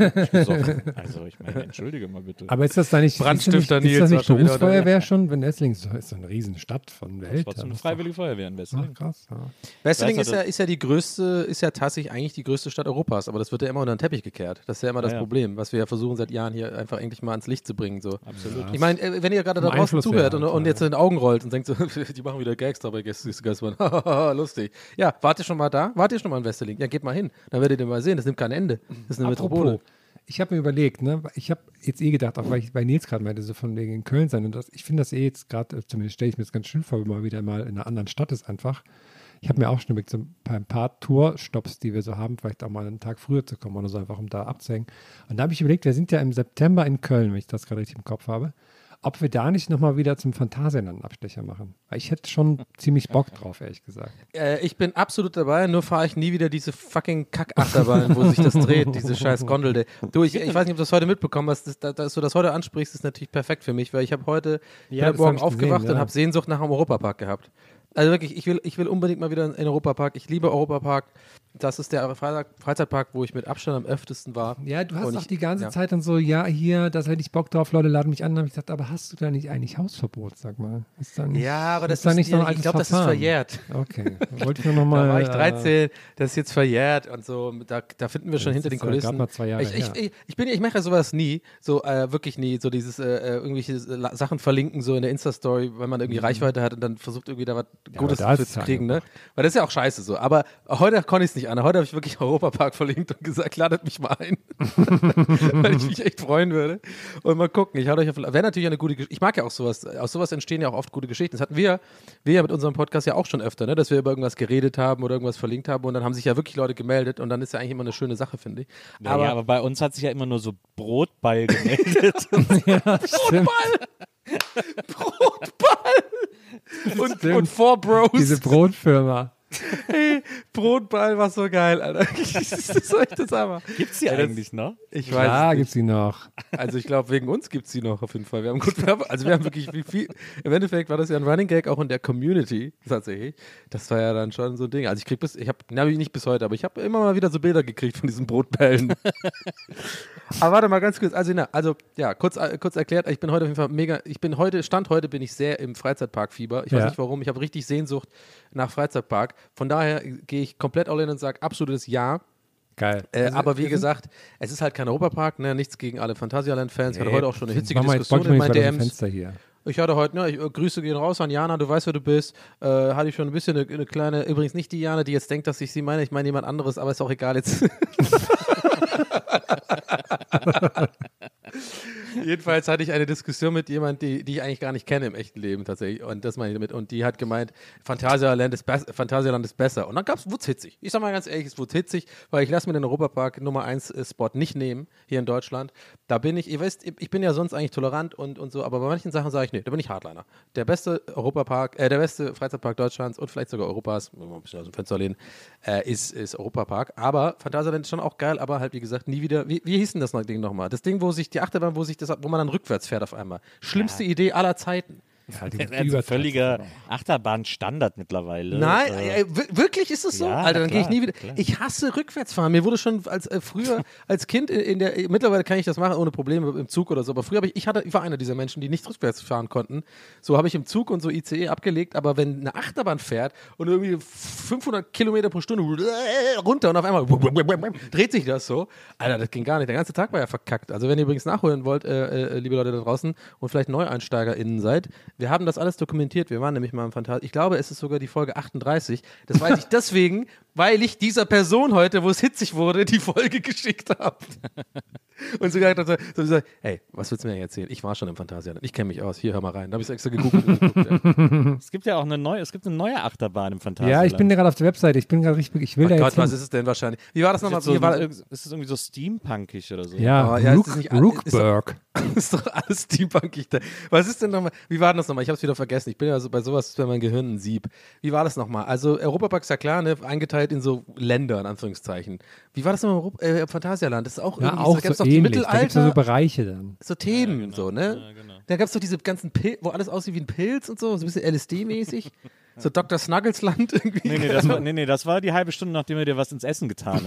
Also ich meine, entschuldige mal bitte. Aber ist das da nicht, Brandstifter ist Nils das war nicht schon wieder Berufsfeuerwehr schon? Wenn Esslingen ist so eine Riesenstadt von Welt. Das war eine freiwillige Feuerwehr in Wesseling. Ach, krass. Ja. Wesseling Weißt du, ist ja die größte, ist ja tatsächlich eigentlich die größte Stadt Europas, aber das wird ja immer unter den Teppich gekehrt. Das ist ja immer das Ja. Problem, was wir ja versuchen seit Jahren hier einfach endlich mal ans Licht zu bringen. So. Absolut. Ich meine, wenn ihr gerade da draußen Einfluss zuhört wäre, und jetzt in den Augen rollt und denkt so, die machen wieder Gags dabei, Geistmann. Lustig. Ja, wart ihr schon mal da? Wart ihr schon mal in Wesseling? Ja, geht mal hin. Dann werdet ihr mal sehen, das nimmt kein Ende. Das ist eine Metropole. Ich habe mir überlegt, ne, ich habe jetzt gedacht, auch weil ich bei Nils gerade meinte, so von wegen in Köln sein und das, ich finde das jetzt gerade, zumindest stelle ich mir das ganz schön vor, wenn man wieder mal in einer anderen Stadt ist einfach. Ich habe mir auch schon überlegt, so ein paar Tourstops, die wir so haben, vielleicht auch mal einen Tag früher zu kommen oder so, einfach um da abzuhängen. Und da habe ich überlegt, wir sind ja im September in Köln, wenn ich das gerade richtig im Kopf habe, ob wir da nicht nochmal wieder zum Phantasialand einen Abstecher machen. Weil ich hätte schon ziemlich Bock drauf, ehrlich gesagt. Ich bin absolut dabei, nur fahre ich nie wieder diese fucking Kackachterbahn, wo sich das dreht, diese scheiß Gondel. Du, ich weiß nicht, ob du das heute mitbekommen hast, dass du das heute ansprichst, ist natürlich perfekt für mich, weil ich habe heute Ja, morgen das hab ich aufgewacht gesehen, und ja. habe Sehnsucht nach einem Europapark gehabt. Also wirklich, ich will unbedingt mal wieder in den Europapark. Ich liebe Europapark. Das ist der Freizeitpark, wo ich mit Abstand am öftesten war. Ja, du hast Und auch die ganze ja. Zeit dann so, ja, hier, da hätte ich Bock drauf, Leute laden mich an. Da habe ich gesagt, aber hast du da nicht eigentlich Hausverbot, sag mal? Ist da nicht, Ja, aber das ist da ist nicht so ein ich altes glaube, das ist Verfahren? verjährt. Okay, wollte ich nur Da nochmal. war ich 13, das ist jetzt verjährt und so. Da finden wir schon das hinter den ist ja grad Kulissen. mal 2 Jahre her. Ich mache ja sowas nie, so wirklich nie, so dieses irgendwelche Sachen verlinken, so in der Insta-Story, wenn man irgendwie Reichweite hat und dann versucht irgendwie da was Gutes aber da für ist zu es kriegen, ne? angebracht. Weil das ist ja auch scheiße so. Aber heute konnte ich es nicht an. Heute habe ich wirklich Europapark verlinkt und gesagt, ladet mich mal ein. Weil ich mich echt freuen würde. Und mal gucken, wäre natürlich eine gute Geschichte. Ich mag ja auch sowas. Aus sowas entstehen ja auch oft gute Geschichten. Das hatten wir ja mit unserem Podcast ja auch schon öfter, ne? Dass wir über irgendwas geredet haben oder irgendwas verlinkt haben und dann haben sich ja wirklich Leute gemeldet und dann ist ja eigentlich immer eine schöne Sache, finde ich. Aber bei uns hat sich ja immer nur so Brotball gemeldet. Ja, stimmt. Und Four Bros. Diese Brotfirma. Hey, Brotball war so geil, Alter. Das ist echt das Hammer. Gibt's die Ja, das- eigentlich noch? Ich weiß Klar, es nicht. gibt's die noch. Also ich glaube, wegen uns gibt es die noch auf jeden Fall. Wir haben wirklich viel. Im Endeffekt war das ja ein Running Gag auch in der Community tatsächlich. Das war ja dann schon so ein Ding. Also nicht bis heute, aber ich habe immer mal wieder so Bilder gekriegt von diesen Brotbällen. Aber warte mal ganz kurz. Kurz erklärt, ich bin heute auf jeden Fall mega, Stand heute bin ich sehr im Freizeitparkfieber. Ich weiß nicht warum, ich habe richtig Sehnsucht nach Freizeitpark. Von daher gehe ich komplett all in und sage absolutes Ja. Geil. Aber wie gesagt, es ist halt kein Europapark, ne? Nichts gegen alle Phantasialand-Fans. Ich hatte heute auch schon eine hitzige Mach mal Diskussion jetzt in meinen mal das DMs. Fenster hier. Ich hatte heute, Grüße gehen raus an Jana, du weißt, wer du bist. Hatte ich schon ein bisschen eine kleine, übrigens nicht die Jana, die jetzt denkt, dass ich sie meine, ich meine jemand anderes, aber ist auch egal jetzt. Jedenfalls hatte ich eine Diskussion mit jemandem, die ich eigentlich gar nicht kenne im echten Leben tatsächlich. Und das meine ich damit. Und die hat gemeint, Phantasialand ist besser. Und dann wurde es hitzig. Ich sag mal ganz ehrlich, es wurde hitzig, weil ich lasse mir den Europapark Nummer 1 Spot nicht nehmen, hier in Deutschland. Da bin ich, ihr wisst, ich bin ja sonst eigentlich tolerant und so, aber bei manchen Sachen sage ich, nee, da bin ich Hardliner. Der beste der beste Freizeitpark Deutschlands und vielleicht sogar Europas, wenn wir ein bisschen aus dem Fenster lehnen, ist Europapark. Aber Phantasialand ist schon auch geil, aber halt wie gesagt, nie wieder, wie hieß denn das Ding nochmal? Das Ding, wo sich die Achterbahn, wo man dann rückwärts fährt auf einmal. Schlimmste Idee aller Zeiten. Ja, die Also völliger Achterbahnstandard mittlerweile. Nein, wirklich ist es so? Ja, Alter, dann gehe ich klar, nie wieder. klar. Ich hasse Rückwärtsfahren. Mir wurde schon früher als Kind mittlerweile kann ich das machen ohne Probleme im Zug oder so, aber früher ich war einer dieser Menschen, die nicht rückwärts fahren konnten. So habe ich im Zug und so ICE abgelegt, aber wenn eine Achterbahn fährt und irgendwie 500 Kilometer pro Stunde runter und auf einmal dreht sich das so, Alter, das ging gar nicht. Der ganze Tag war ja verkackt. Also wenn ihr übrigens nachholen wollt, liebe Leute da draußen und vielleicht NeueinsteigerInnen seid, wir haben das alles dokumentiert. Wir waren nämlich mal im Fantasie. Ich glaube, es ist sogar die Folge 38. Das weiß ich deswegen, weil ich dieser Person heute, wo es hitzig wurde, die Folge geschickt habe. Und sogar hat so gesagt, hey, was willst du mir denn erzählen? Ich war schon im Phantasialand. Ich kenne mich aus. Hier, hör mal rein. Da habe ich es extra gegoogelt. Und geguckt, ja. Es gibt ja auch eine neue Achterbahn im Ja, Phantasialand. ich bin gerade auf der Webseite. Ich bin gerade richtig, ich will Oh da Gott, jetzt was hin. ist es denn wahrscheinlich? Wie war das nochmal? Ist es irgendwie so steampunkig oder so? Ja, Oh, ja, es ist nicht- Rookburg. Ist doch alles steampunkig da. Was ist denn nochmal? Wie war das nochmal? Ich habe es wieder vergessen. Ich bin ja so bei sowas, ist bei meinem Gehirn ein Sieb. Wie war das nochmal? Also Europapark ist ja klar, ne, eingeteilt in so Länder, in Anführungszeichen. Wie war das nochmal im Phantasialand? Das ist auch Ja, irgendwie, auch da gab's so doch die ähnlich. Da gibt es Mittelalter, so Bereiche dann. so Themen, so, ne? Ja, genau. Da gab es doch diese ganzen wo alles aussieht wie ein Pilz und so ein bisschen LSD-mäßig. So Dr. Snugglesland irgendwie. Nee, das war die halbe Stunde, nachdem wir dir was ins Essen getan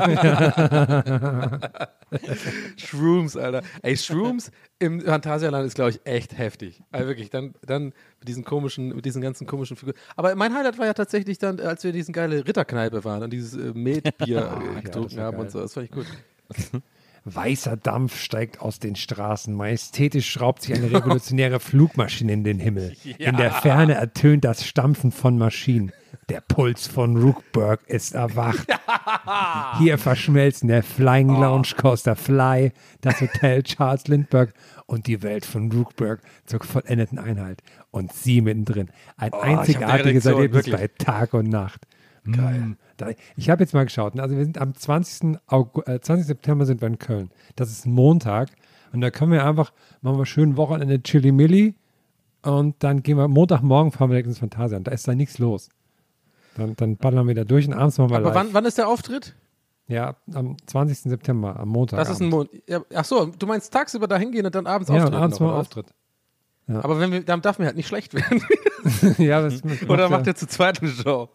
haben. Shrooms, Alter. Ey, Shrooms im Phantasialand ist, glaube ich, echt heftig. Also wirklich, dann mit diesen ganzen komischen Figuren. Aber mein Highlight war ja tatsächlich dann, als wir in diesen geile Ritterkneipe waren und dieses Metbier getrunken haben und so. Das fand ich gut. Weißer Dampf steigt aus den Straßen. Majestätisch schraubt sich eine revolutionäre Flugmaschine in den Himmel. Ja. In der Ferne ertönt das Stampfen von Maschinen. Der Puls von Rookburg ist erwacht. Hier verschmelzen der Flying Lounge Coaster Fly, das Hotel Charles Lindbergh und die Welt von Rookburg zur vollendeten Einheit. Und sie mittendrin. Ein einzigartiges Erlebnis bei Tag und Nacht. Geil. Ich habe jetzt mal geschaut. Also wir sind am 20. September sind wir in Köln. Das ist ein Montag. Und da können wir einfach, machen wir schön Wochenende Chili-Milli und dann gehen wir Montagmorgen, fahren wir direkt ins Phantasialand. Da ist da nichts los. Dann ballern wir da durch und abends machen wir Aber live. wann ist der Auftritt? Ja, am 20. September, am Montag. Das ist ein ja, ach so, du meinst tagsüber da hingehen und dann abends Ja, und auftreten? abends noch, mal oder was? Auftritt. Aber dann darf mir halt nicht schlecht werden. Ja, das Oder macht er zur zweiten Show?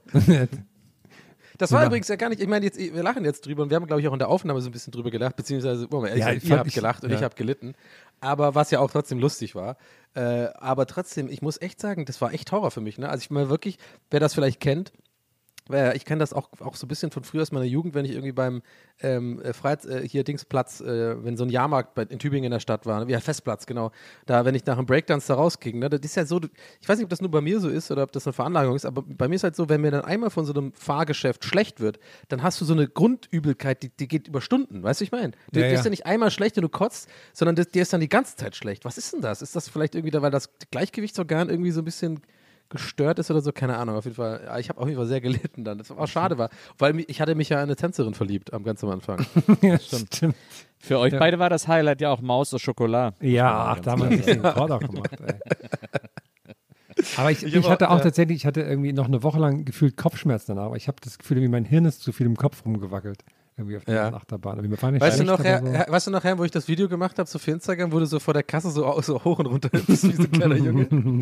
Das war Ja. übrigens ja gar nicht, ich meine, wir lachen jetzt drüber und wir haben, glaube ich, auch in der Aufnahme so ein bisschen drüber gelacht, beziehungsweise, ihr habt gelacht und ich habe gelitten, aber was ja auch trotzdem lustig war. Aber trotzdem, ich muss echt sagen, das war echt Horror für mich. Ne? Also ich meine wirklich, wer das vielleicht kennt, ich kenne das auch so ein bisschen von früher aus meiner Jugend, wenn ich irgendwie beim hier Dingsplatz, wenn so ein Jahrmarkt in Tübingen in der Stadt war, ne? Ja, Festplatz, genau. Da, wenn ich nach einem Breakdance da rausging, ne? Das ist ja so, ich weiß nicht, ob das nur bei mir so ist oder ob das eine Veranlagung ist, aber bei mir ist halt so, wenn mir dann einmal von so einem Fahrgeschäft schlecht wird, dann hast du so eine Grundübelkeit, die geht über Stunden, weißt du, ich meine? Dir ist ja nicht einmal schlecht und du kotzt, sondern dir ist dann die ganze Zeit schlecht. Was ist denn das? Ist das vielleicht irgendwie, weil das Gleichgewichtsorgan irgendwie so ein bisschen gestört ist oder so, keine Ahnung, auf jeden Fall, ich habe auf jeden Fall sehr gelitten dann, das war schade war, weil ich hatte mich ja in eine Tänzerin verliebt, ganz am Anfang. Ja, stimmt. Für euch beide war das Highlight ja auch Maus au Chocolat. Ja, ach, da haben wir nicht den Rekord auch gemacht, ey. Aber ich hatte auch tatsächlich, ich hatte irgendwie noch eine Woche lang gefühlt Kopfschmerzen danach, aber ich habe das Gefühl, wie mein Hirn ist zu viel im Kopf rumgewackelt. Irgendwie auf der Achterbahn. Weißt du noch, wo ich das Video gemacht habe, so für Instagram, wo du so vor der Kasse so hoch und runter hüpfst, wie so ein kleiner Junge?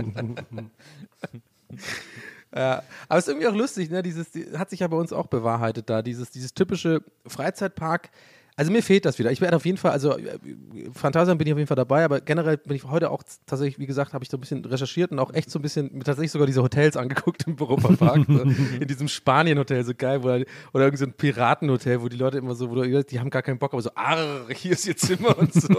Ja, aber es ist irgendwie auch lustig, ne? Hat sich ja bei uns auch bewahrheitet da, dieses typische Freizeitpark. Also mir fehlt das wieder. Ich werde auf jeden Fall, also Phantasialand bin ich auf jeden Fall dabei, aber generell bin ich heute auch tatsächlich, wie gesagt, habe ich so ein bisschen recherchiert und auch echt so ein bisschen, tatsächlich sogar diese Hotels angeguckt im Europapark. So, in diesem Spanien-Hotel, so geil, oder irgendwie so ein Piratenhotel, wo die Leute immer so, die haben gar keinen Bock, aber so, hier ist ihr Zimmer und so.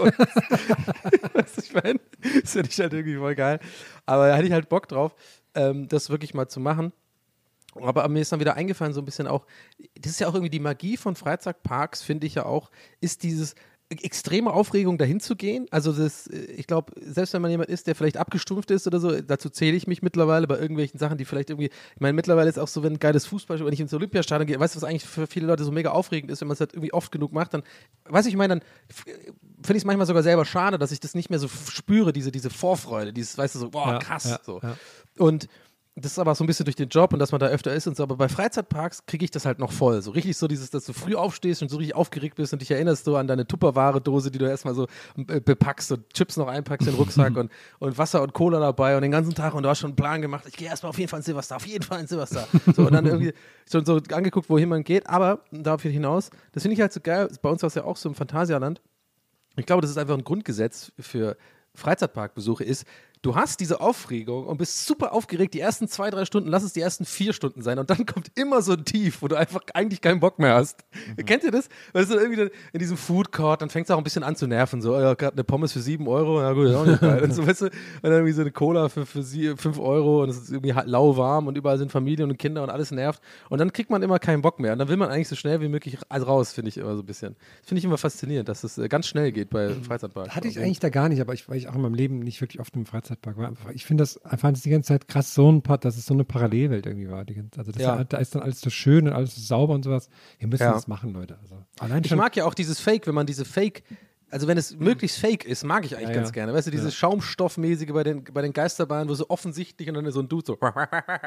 Weißt du, ich meine, das finde ich halt irgendwie voll geil. Aber da hatte ich halt Bock drauf, das wirklich mal zu machen. Aber mir ist dann wieder eingefallen, so ein bisschen auch, das ist ja auch irgendwie die Magie von Freizeitparks, finde ich ja auch, ist dieses extreme Aufregung, dahin zu gehen. Also ich glaube, selbst wenn man jemand ist, der vielleicht abgestumpft ist oder so, dazu zähle ich mich mittlerweile bei irgendwelchen Sachen, die vielleicht irgendwie, ich meine, mittlerweile ist auch so, wenn ein geiles Fußball, wenn ich ins Olympiastadion gehe, weißt du, was eigentlich für viele Leute so mega aufregend ist, wenn man es halt irgendwie oft genug macht, dann, weiß ich meine, dann finde ich es manchmal sogar selber schade, dass ich das nicht mehr so spüre, diese Vorfreude, weißt du, so, boah, krass, so. Ja. Und das ist aber so ein bisschen durch den Job und dass man da öfter ist und so, aber bei Freizeitparks kriege ich das halt noch voll. So richtig so dass du früh aufstehst und so richtig aufgeregt bist und dich erinnerst so an deine Tupperware-Dose, die du erstmal so bepackst und Chips noch einpackst in den Rucksack und Wasser und Cola dabei und den ganzen Tag und du hast schon einen Plan gemacht, ich gehe erstmal auf jeden Fall ins Silvester. So, und dann irgendwie schon so angeguckt, wohin man geht, aber darauf hinaus, das finde ich halt so geil, bei uns war es ja auch so im Phantasialand. Ich glaube, das ist einfach ein Grundgesetz für Freizeitparkbesuche ist, du hast diese Aufregung und bist super aufgeregt, die ersten 2-3 Stunden, lass es die ersten 4 Stunden sein und dann kommt immer so ein Tief, wo du einfach eigentlich keinen Bock mehr hast. Kennt ihr das? Weil du irgendwie in diesem Food Court, dann fängst du auch ein bisschen an zu nerven, so, ja, gerade eine Pommes für 7 Euro, ja gut, ist auch nicht geil. Und so, weißt du, und dann irgendwie so eine Cola für 5 Euro und es ist irgendwie lauwarm und überall sind Familien und Kinder und alles nervt und dann kriegt man immer keinen Bock mehr und dann will man eigentlich so schnell wie möglich raus, finde ich immer so ein bisschen. Das finde ich immer faszinierend, dass das ganz schnell geht bei Freizeitparks. Hatte ich eigentlich da gar nicht, aber weil ich auch in meinem Leben nicht wirklich oft im Freizeitpark war. Ich finde das, fand es die ganze Zeit krass, dass es so eine Parallelwelt irgendwie war. Also da ist dann alles so schön und alles so sauber und sowas. Wir müssen das machen, Leute. Also, allein ich mag ja auch dieses Fake, wenn man diese Fake, also wenn es möglich fake ist, mag ich eigentlich ganz gerne. Weißt du, dieses Schaumstoffmäßige bei den Geisterbahnen, wo so offensichtlich und dann ist so ein Dude so.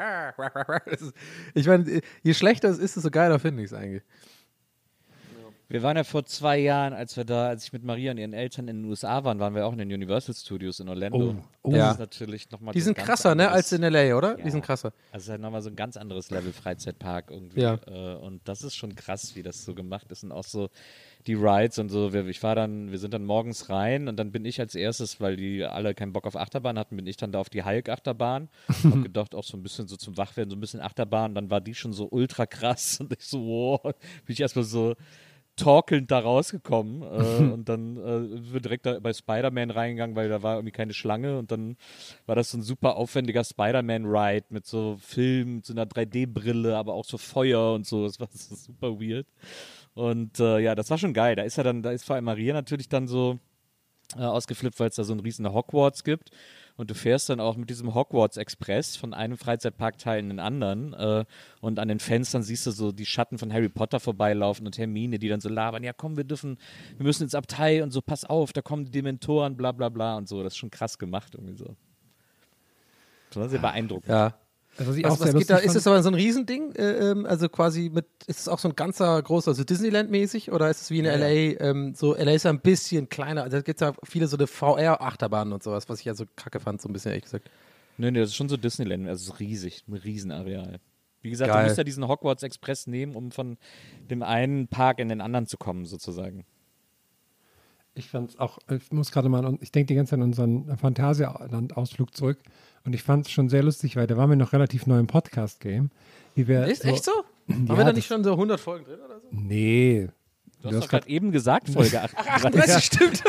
Ich meine, je schlechter es ist, desto geiler finde ich es eigentlich. Wir waren ja vor 2 Jahren, als ich mit Maria und ihren Eltern in den USA waren wir auch in den Universal Studios in Orlando. Das Ja. ist natürlich nochmal Die sind krasser, ne, als in L.A., oder? Ja. Die sind krasser. Also es ist halt nochmal so ein ganz anderes Level Freizeitpark irgendwie. Ja. Und das ist schon krass, wie das so gemacht ist. Und auch so die Rides und so. Wir sind dann morgens rein und dann bin ich als erstes, weil die alle keinen Bock auf Achterbahn hatten, bin ich dann da auf die Hulk-Achterbahn. Hab gedacht, auch so ein bisschen so zum Wachwerden, so ein bisschen Achterbahn. Und dann war die schon so ultra krass. Und ich so, wow, bin ich erstmal so torkelnd da rausgekommen und dann sind wir direkt da bei Spider-Man reingegangen, weil da war irgendwie keine Schlange und dann war das so ein super aufwendiger Spider-Man-Ride mit so Film, mit so einer 3D-Brille, aber auch so Feuer und so, das war so super weird und ja, das war schon geil, da ist vor allem Maria natürlich dann so ausgeflippt, weil es da so einen riesen Hogwarts gibt und du fährst dann auch mit diesem Hogwarts Express von einem Freizeitparkteil in den anderen und an den Fenstern siehst du so die Schatten von Harry Potter vorbeilaufen und Hermine, die dann so labern, ja komm, wir müssen ins Abteil und so, pass auf, da kommen die Dementoren, bla bla bla und so, das ist schon krass gemacht irgendwie so. Das war sehr beeindruckend. Ja. Also, was ich auch Was sehr geht lustig da? Ist fand- es aber so ein Riesending? Also quasi ist es auch so ein ganzer großer, also Disneyland-mäßig oder ist es wie in L.A.? So, L.A. ist ja ein bisschen kleiner. Also da gibt es ja viele so eine VR-Achterbahnen und sowas, was ich ja so kacke fand, so ein bisschen ehrlich gesagt. Nee, das ist schon so Disneyland, also es ist riesig, ein Riesenareal. Wie gesagt, Geil. du musst ja diesen Hogwarts Express nehmen, um von dem einen Park in den anderen zu kommen, sozusagen. Ich fand es auch, ich muss gerade mal, ich denke die ganze Zeit an unseren Phantasialand-Ausflug zurück und ich fand es schon sehr lustig, weil da waren wir noch relativ neu im Podcast-Game. Ist echt so? Haben wir da nicht schon so 100 Folgen drin oder so? Nee. Du hast doch gerade eben gesagt, Folge 38. 38, stimmt.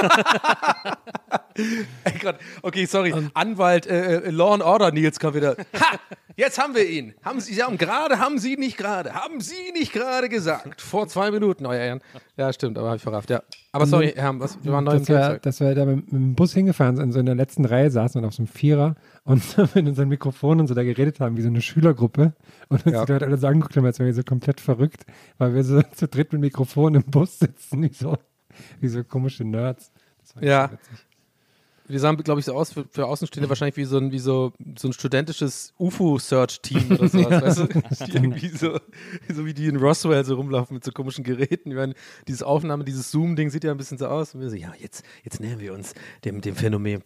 Ey Gott, okay, sorry. Anwalt Law and Order Nils kommt wieder. Ha! Jetzt haben wir ihn. Haben Sie nicht gerade gesagt. Vor 2 Minuten, euer Ehren. Ja, stimmt, aber habe ich verrafft, ja. Aber sorry, Herr, wir waren neu im Game. dass wir da mit dem Bus hingefahren sind, so in der letzten Reihe saßen und auf so einem Vierer und mit unseren Mikrofonen und so da geredet haben, wie so eine Schülergruppe. Und uns die Leute alle so angeguckt haben, als wären wir so komplett verrückt, weil wir so zu dritt mit Mikrofon im Bus sitzen, wie so komische Nerds. Das war Ja. so witzig. Wir sahen, glaube ich, so aus für Außenstehende wahrscheinlich wie so ein studentisches UFO-Search-Team oder sowas, weißt du? Die irgendwie so wie die in Roswell so rumlaufen mit so komischen Geräten. Ich meine, dieses Zoom-Ding sieht ja ein bisschen so aus. Und wir so, ja, jetzt nähern wir uns dem Phänomen.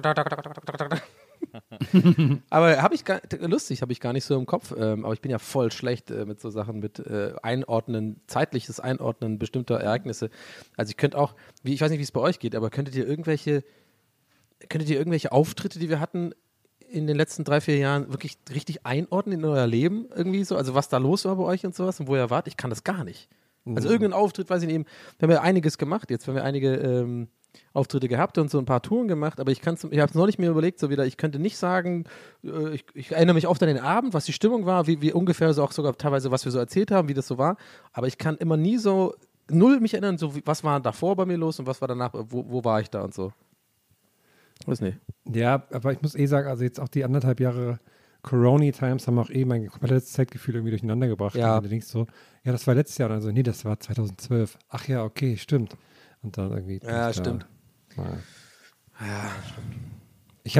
Aber habe ich gar nicht so im Kopf. Aber ich bin ja voll schlecht mit so Sachen mit zeitliches Einordnen bestimmter Ereignisse. Also ich könnte auch, ich weiß nicht, wie es bei euch geht, aber könntet ihr irgendwelche Auftritte, die wir hatten in den letzten 3-4 Jahren, wirklich richtig einordnen in euer Leben irgendwie so? Also was da los war bei euch und sowas und wo ihr wart? Ich kann das gar nicht. Also irgendein Auftritt, weiß ich nicht, eben, wir haben ja einiges gemacht jetzt, wir haben ja einige Auftritte gehabt und so ein paar Touren gemacht, aber ich habe es neulich mir überlegt, so wieder, ich könnte nicht sagen, ich erinnere mich oft an den Abend, was die Stimmung war, wie ungefähr so auch sogar teilweise, was wir so erzählt haben, wie das so war, aber ich kann immer nie so null mich erinnern, so was war davor bei mir los und was war danach, wo war ich da und so. Weiß nicht. Ja, aber ich muss sagen, also jetzt auch die 1,5 Jahre Corona-Times haben auch mein komplettes Zeitgefühl irgendwie durcheinander gebracht. Ja. Und du denkst so, ja, das war letztes Jahr. Und dann so, nee, das war 2012. Ach ja, okay, stimmt. Und dann irgendwie. Ja, stimmt. Ja. Ich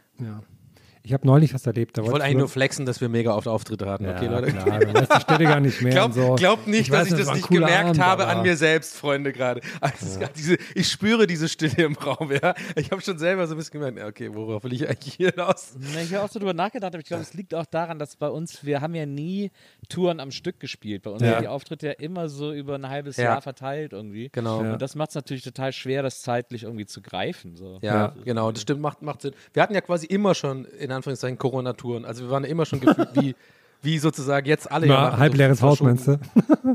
habe neulich was erlebt. Da Ich wollte eigentlich nur flexen, dass wir mega oft Auftritte hatten. Okay, Leute? Klar, du weißt die Städte gar nicht mehr. und so. Glaubt nicht, dass weiß, ich das war ein nicht cooler gemerkt Abend, habe aber- an mir selbst, Freunde, gerade. Also ich spüre diese Stille im Raum, ja. Ich habe schon selber so ein bisschen gemerkt, ja, okay, worauf will ich eigentlich hier hinaus? Na, ich habe auch so drüber nachgedacht, aber ich glaube, es liegt auch daran, dass bei uns, wir haben ja nie Touren am Stück gespielt. Bei uns Ja. sind die Auftritte ja immer so über ein halbes Ja. Jahr verteilt irgendwie. Genau. Ja. Und das macht es natürlich total schwer, das zeitlich irgendwie zu greifen. So. Ja, genau, das stimmt, macht Sinn. Wir hatten ja quasi immer schon, in Anführungszeichen, Corona-Touren. Also wir waren ja immer schon gefühlt wie sozusagen jetzt alle. Na, halbleeres Haus, meinst du?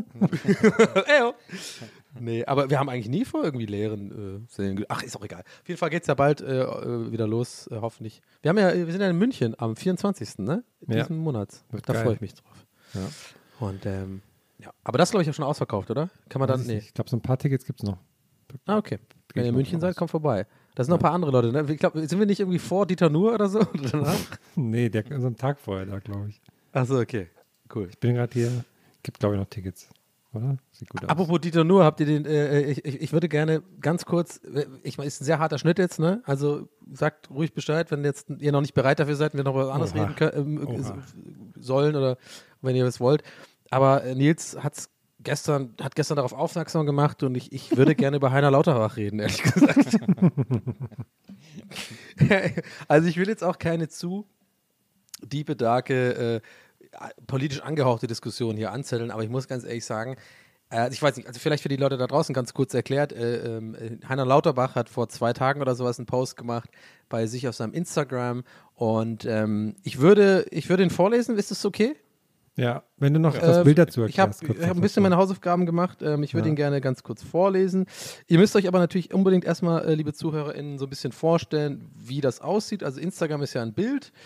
Eyo. Nee, aber wir haben eigentlich nie vor irgendwie leeren Sälen. Ach, ist auch egal. Auf jeden Fall geht es ja bald wieder los, hoffentlich. Wir sind ja in München am 24. Ne? Diesen Monats. Wird Da geil. freue ich mich drauf. Ja. Und ja. Aber das glaube ich ja schon ausverkauft, oder? Kann man dann. Weiß ich Nee. nicht. Ich glaube, so ein paar Tickets gibt es noch. Ah, okay. Wenn ich ihr in mal München von seid, aus. kommt vorbei. Da sind noch ein paar andere Leute, ne? Ich glaube, sind wir nicht irgendwie vor Dieter Nuhr oder so? Oder danach? Nee, der ist so einen Tag vorher da, glaube ich. Achso, okay. Cool. Ich bin gerade hier. Gibt, glaube ich, noch Tickets. Oder? Sieht gut aus. Apropos Dieter Nuhr, habt ihr den, ich würde gerne ganz kurz, ich meine, ist ein sehr harter Schnitt jetzt, ne? Also sagt ruhig Bescheid, wenn jetzt ihr noch nicht bereit dafür seid, wir noch was anderes Oha. reden können, Oha. sollen oder wenn ihr was wollt. Aber Nils hat's hat gestern darauf aufmerksam gemacht und ich würde gerne über Heiner Lauterbach reden, ehrlich gesagt. Also ich will jetzt auch keine zu diepe, darke, politisch angehauchte Diskussion hier anzetteln, aber ich muss ganz ehrlich sagen, ich weiß nicht, also vielleicht für die Leute da draußen ganz kurz erklärt, Heiner Lauterbach hat vor 2 Tagen oder sowas einen Post gemacht bei sich auf seinem Instagram und ich würde ihn vorlesen, ist das okay? Ja, wenn du noch das Bild dazu erklärst. Ich hab ein bisschen meine Hausaufgaben gemacht. Ich würde ihn gerne ganz kurz vorlesen. Ihr müsst euch aber natürlich unbedingt erstmal, liebe ZuhörerInnen, so ein bisschen vorstellen, wie das aussieht. Also Instagram ist ja ein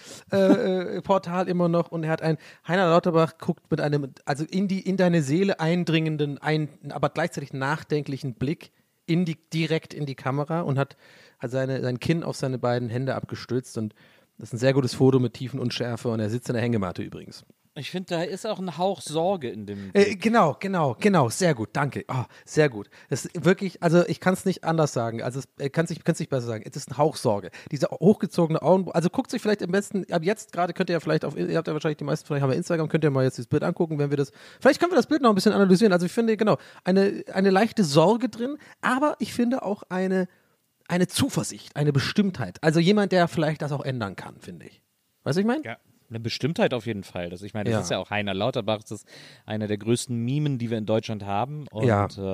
Bildportal immer noch und Heiner Lauterbach guckt mit einem, also in deine Seele eindringenden, aber gleichzeitig nachdenklichen Blick direkt in die Kamera und hat sein Kinn auf seine beiden Hände abgestützt und das ist ein sehr gutes Foto mit Tiefenunschärfe und er sitzt in der Hängematte übrigens. Ich finde, da ist auch ein Hauch Sorge in dem. Genau, sehr gut, danke. Oh, sehr gut. Das ist wirklich, also ich kann es nicht anders sagen, also kann's nicht besser sagen. Es ist ein Hauch Sorge. Diese hochgezogene Augen, also guckt sich vielleicht am besten, ab jetzt gerade könnt ihr ja vielleicht ihr habt ja wahrscheinlich die meisten von euch haben ja Instagram, könnt ihr mal jetzt das Bild angucken, vielleicht können wir das Bild noch ein bisschen analysieren. Also ich finde, genau, eine leichte Sorge drin, aber ich finde auch eine Zuversicht, eine Bestimmtheit. Also jemand, der vielleicht das auch ändern kann, finde ich. Weißt du, was ich meine? Ja. Eine Bestimmtheit auf jeden Fall. Das ist ja auch Heiner Lauterbach, das ist einer der größten Mimen, die wir in Deutschland haben. Und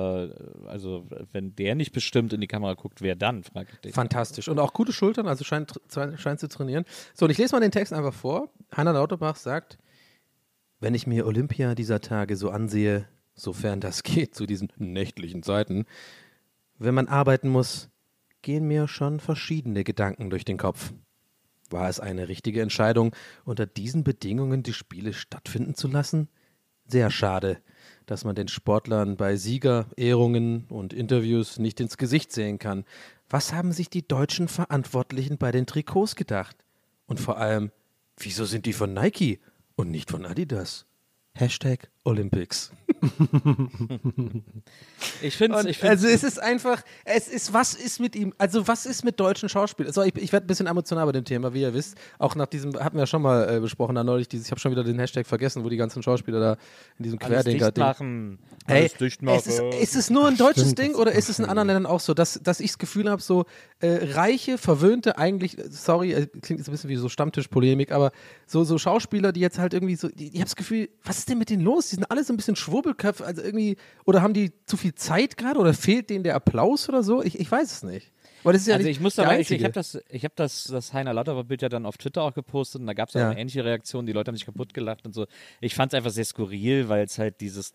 also wenn der nicht bestimmt in die Kamera guckt, wer dann, frage ich dich. Fantastisch. Und auch gute Schultern, also scheint zu trainieren. So, und ich lese mal den Text einfach vor. Heiner Lauterbach sagt, wenn ich mir Olympia dieser Tage so ansehe, sofern das geht zu diesen nächtlichen Zeiten, wenn man arbeiten muss, gehen mir schon verschiedene Gedanken durch den Kopf. War es eine richtige Entscheidung, unter diesen Bedingungen die Spiele stattfinden zu lassen? Sehr schade, dass man den Sportlern bei Siegerehrungen und Interviews nicht ins Gesicht sehen kann. Was haben sich die deutschen Verantwortlichen bei den Trikots gedacht? Und vor allem, wieso sind die von Nike und nicht von Adidas? #Olympics. Ich finde also es ist einfach, was ist mit ihm, also was ist mit deutschen Schauspielern? Also ich werde ein bisschen emotional bei dem Thema, wie ihr wisst. Auch nach diesem, hatten wir ja schon mal besprochen, da neulich ich habe schon wieder den Hashtag vergessen, wo die ganzen Schauspieler da in diesem Querdenker-Ding. Alles dicht machen. Ist es nur ein deutsches Ding oder ist es in anderen Ländern auch so, dass ich das Gefühl habe, so reiche, verwöhnte, eigentlich, sorry, klingt jetzt ein bisschen wie so Stammtischpolemik, aber so Schauspieler, die jetzt halt irgendwie so, ich habe das Gefühl, was ist denn mit denen los? Die sind alle so ein bisschen Schwurbelköpfe, also irgendwie, oder haben die zu viel Zeit gerade oder fehlt denen der Applaus oder so? Ich weiß es nicht. Aber das ist ja also nicht ich muss der aber, ich Einzige. habe das Heiner Lauterbach-Bild ja dann auf Twitter auch gepostet und da gab es auch eine ähnliche Reaktion, die Leute haben sich kaputt gelacht und so. Ich fand es einfach sehr skurril, weil es halt so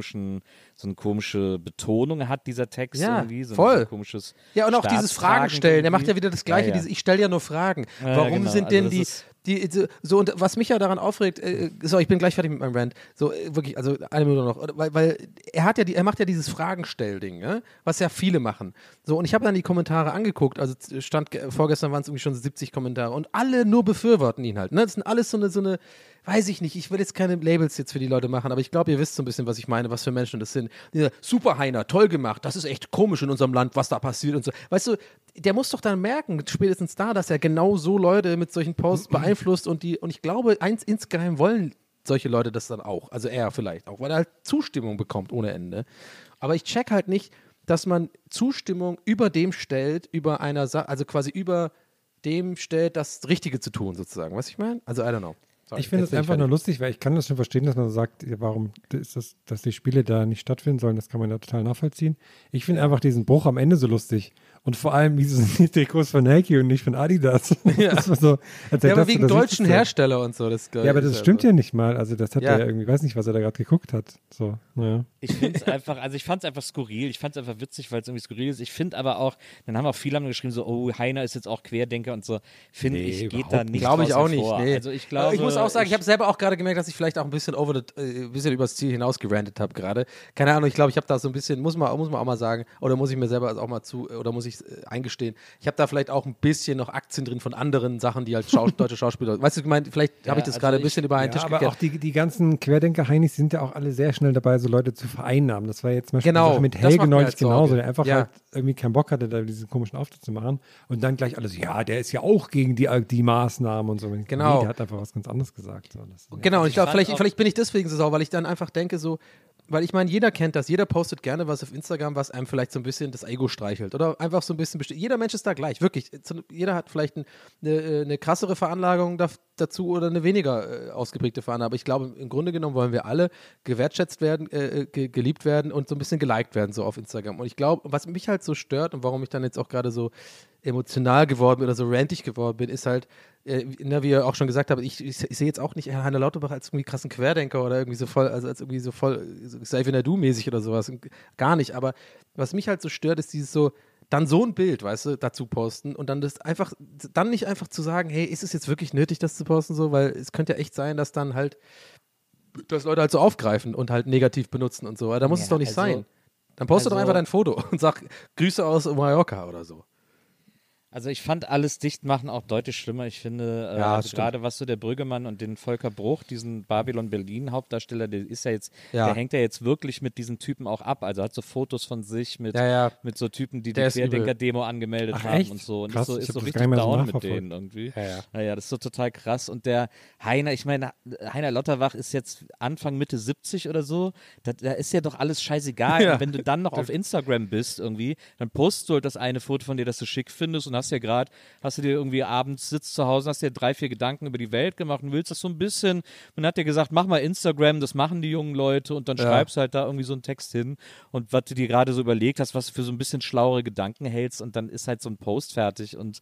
eine komische Betonung hat, dieser Text irgendwie. So voll. ein komisches Ja, und auch dieses Fragen stellen. Der macht ja wieder das Gleiche, Ja. Ich stelle ja nur Fragen. Warum genau. sind denn Also so, und was mich ja daran aufregt, ich bin gleich fertig mit meinem Rant, so wirklich, also eine Minute noch, weil er macht ja dieses Fragenstell-Ding, ne? Was ja viele machen. So, und ich habe dann die Kommentare angeguckt, also vorgestern waren es irgendwie schon 70 Kommentare und alle nur befürworten ihn halt, ne? Das sind alles so eine weiß ich nicht, ich will jetzt keine Labels jetzt für die Leute machen, aber ich glaube, ihr wisst so ein bisschen, was ich meine, was für Menschen das sind. Super Heiner, toll gemacht, das ist echt komisch in unserem Land, was da passiert und so. Weißt du, der muss doch dann merken, spätestens da, dass er genau so Leute mit solchen Posts beeinflusst und ich glaube, insgeheim wollen solche Leute das dann auch, also er vielleicht auch, weil er halt Zustimmung bekommt ohne Ende. Aber ich check halt nicht, dass man Zustimmung über dem stellt, über einer Sache, also quasi über dem stellt, das Richtige zu tun sozusagen. Weißt du, ich meine? Also I don't know. Sorry, ich finde es einfach nur lustig, weil ich kann das schon verstehen, dass man sagt, warum ist das, dass die Spiele da nicht stattfinden sollen, das kann man ja total nachvollziehen. Ich finde einfach diesen Bruch am Ende so lustig. Und vor allem, wieso sind die Trikots von Nike und nicht von Adidas? Ja, das war so, aber wegen deutschen Hersteller und so. Das ja, aber das stimmt ja nicht mal. Also das hat er irgendwie, weiß nicht, was er da gerade geguckt hat. So, naja. Ich finde es einfach, also ich fand es einfach skurril. Ich fand es einfach witzig, weil es irgendwie skurril ist. Ich finde aber auch, dann haben auch viele geschrieben so, oh, Heiner ist jetzt auch Querdenker und so. Finde ich, geht da nicht glaube ich auch hervor. nicht. Nee. Also ich glaube, ich muss auch sagen, ich habe selber auch gerade gemerkt, dass ich vielleicht auch ein bisschen übers Ziel hinaus gerantet habe gerade. Keine Ahnung, ich glaube, ich habe da so ein bisschen, muss man auch mal sagen, oder muss ich mir selber auch mal oder muss ich eingestehen, ich habe da vielleicht auch ein bisschen noch Aktien drin von anderen Sachen, die als deutsche Schauspieler, weißt du, ich meine, vielleicht habe ich das gerade ein bisschen über einen Tisch gekehrt. Aber auch die ganzen Querdenker-Heinis sind ja auch alle sehr schnell dabei, so Leute zu vereinnahmen. Das war jetzt zum Beispiel mit Helge neulich genauso, der einfach halt irgendwie keinen Bock hatte, da diesen komischen Auftritt zu machen und dann gleich alles, ja, der ist ja auch gegen die Maßnahmen und so. Genau. Nee, der hat einfach was ganz anderes gesagt. So. Genau, und ich glaube, vielleicht bin ich deswegen so sauer, weil ich dann einfach denke so, weil ich meine, jeder kennt das, jeder postet gerne was auf Instagram, was einem vielleicht so ein bisschen das Ego streichelt oder einfach so ein bisschen, jeder Mensch ist da gleich, wirklich. Jeder hat vielleicht eine krassere Veranlagung dazu oder eine weniger ausgeprägte Veranlagung, aber ich glaube, im Grunde genommen wollen wir alle gewertschätzt werden, geliebt werden und so ein bisschen geliked werden so auf Instagram. Und ich glaube, was mich halt so stört und warum ich dann jetzt auch gerade so emotional geworden bin oder so rantig geworden bin, ist halt, wie ihr auch schon gesagt habt, ich sehe jetzt auch nicht Heiner Lauterbach als irgendwie krassen Querdenker oder irgendwie so voll, also als irgendwie so voll Xavier Naidu-mäßig oder sowas. Gar nicht. Aber was mich halt so stört, ist dieses so, dann so ein Bild, weißt du, dazu posten und dann das einfach, dann nicht einfach zu sagen, hey, ist es jetzt wirklich nötig, das zu posten so, weil es könnte ja echt sein, dass dann halt, dass Leute halt so aufgreifen und halt negativ benutzen und so. Aber da muss es doch nicht sein. Dann poste doch einfach dein Foto und sag Grüße aus Mallorca oder so. Also ich fand alles Dichtmachen auch deutlich schlimmer. Ich finde, also gerade was so der Brüggemann und den Volker Bruch, diesen Babylon-Berlin-Hauptdarsteller, der ist ja jetzt, der hängt ja jetzt wirklich mit diesen Typen auch ab. Also hat so Fotos von sich mit so Typen, die Querdenker-Demo angemeldet haben echt? und so. Und Krass, ist so ich hab das richtig gar nicht mehr so down mit nachverfolgt. denen irgendwie. Ja. Das ist so total krass. Und der Heiner, ich meine, Heiner Lauterbach ist jetzt Anfang, Mitte 70 oder so. Da ist ja doch alles scheißegal. Ja. Und wenn du dann noch auf Instagram bist irgendwie, dann postest du halt das eine Foto von dir, das du schick findest und hast du dir irgendwie abends, sitzt zu Hause, hast dir 3-4 Gedanken über die Welt gemacht und willst das so ein bisschen, man hat dir gesagt, mach mal Instagram, das machen die jungen Leute und dann schreibst halt da irgendwie so einen Text hin und was du dir gerade so überlegt hast, was du für so ein bisschen schlauere Gedanken hältst und dann ist halt so ein Post fertig und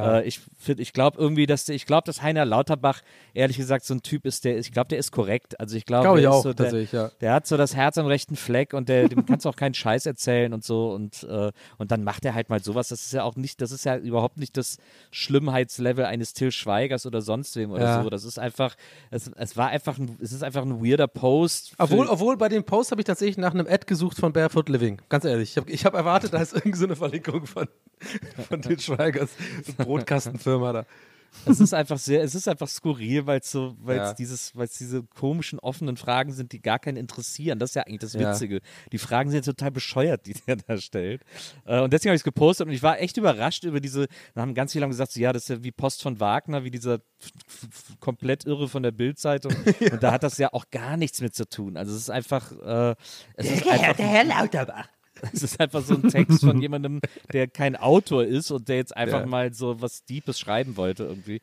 ich glaube irgendwie, dass Heiner Lauterbach ehrlich gesagt so ein Typ ist, ich glaube, der ist korrekt, also ich glaube, ich auch, so der hat so das Herz am rechten Fleck und dem kannst du auch keinen Scheiß erzählen und so und dann macht er halt mal sowas, das ist ja überhaupt nicht das Schlimmheitslevel eines Till Schweigers oder sonst wem oder so. Das ist einfach, es ist einfach ein weirder Post. Obwohl bei dem Post habe ich tatsächlich nach einem Ad gesucht von Barefoot Living. Ganz ehrlich, ich hab erwartet, da ist irgendwie so eine Verlinkung von Till Schweigers Brotkastenfirma da. Es ist einfach skurril, weil es diese komischen, offenen Fragen sind, die gar keinen interessieren. Das ist ja eigentlich das Witzige. Die Fragen sind total bescheuert, die der da stellt. Und deswegen habe ich es gepostet und ich war echt überrascht über da haben ganz viele gesagt, so, ja, das ist ja wie Post von Wagner, wie dieser komplett Irre von der Bild-Zeitung. Und da hat das ja auch gar nichts mit zu tun. Also es ist einfach, der Herr Lauterbach. Es ist einfach so ein Text von jemandem, der kein Autor ist und der jetzt einfach mal so was Deepes schreiben wollte irgendwie.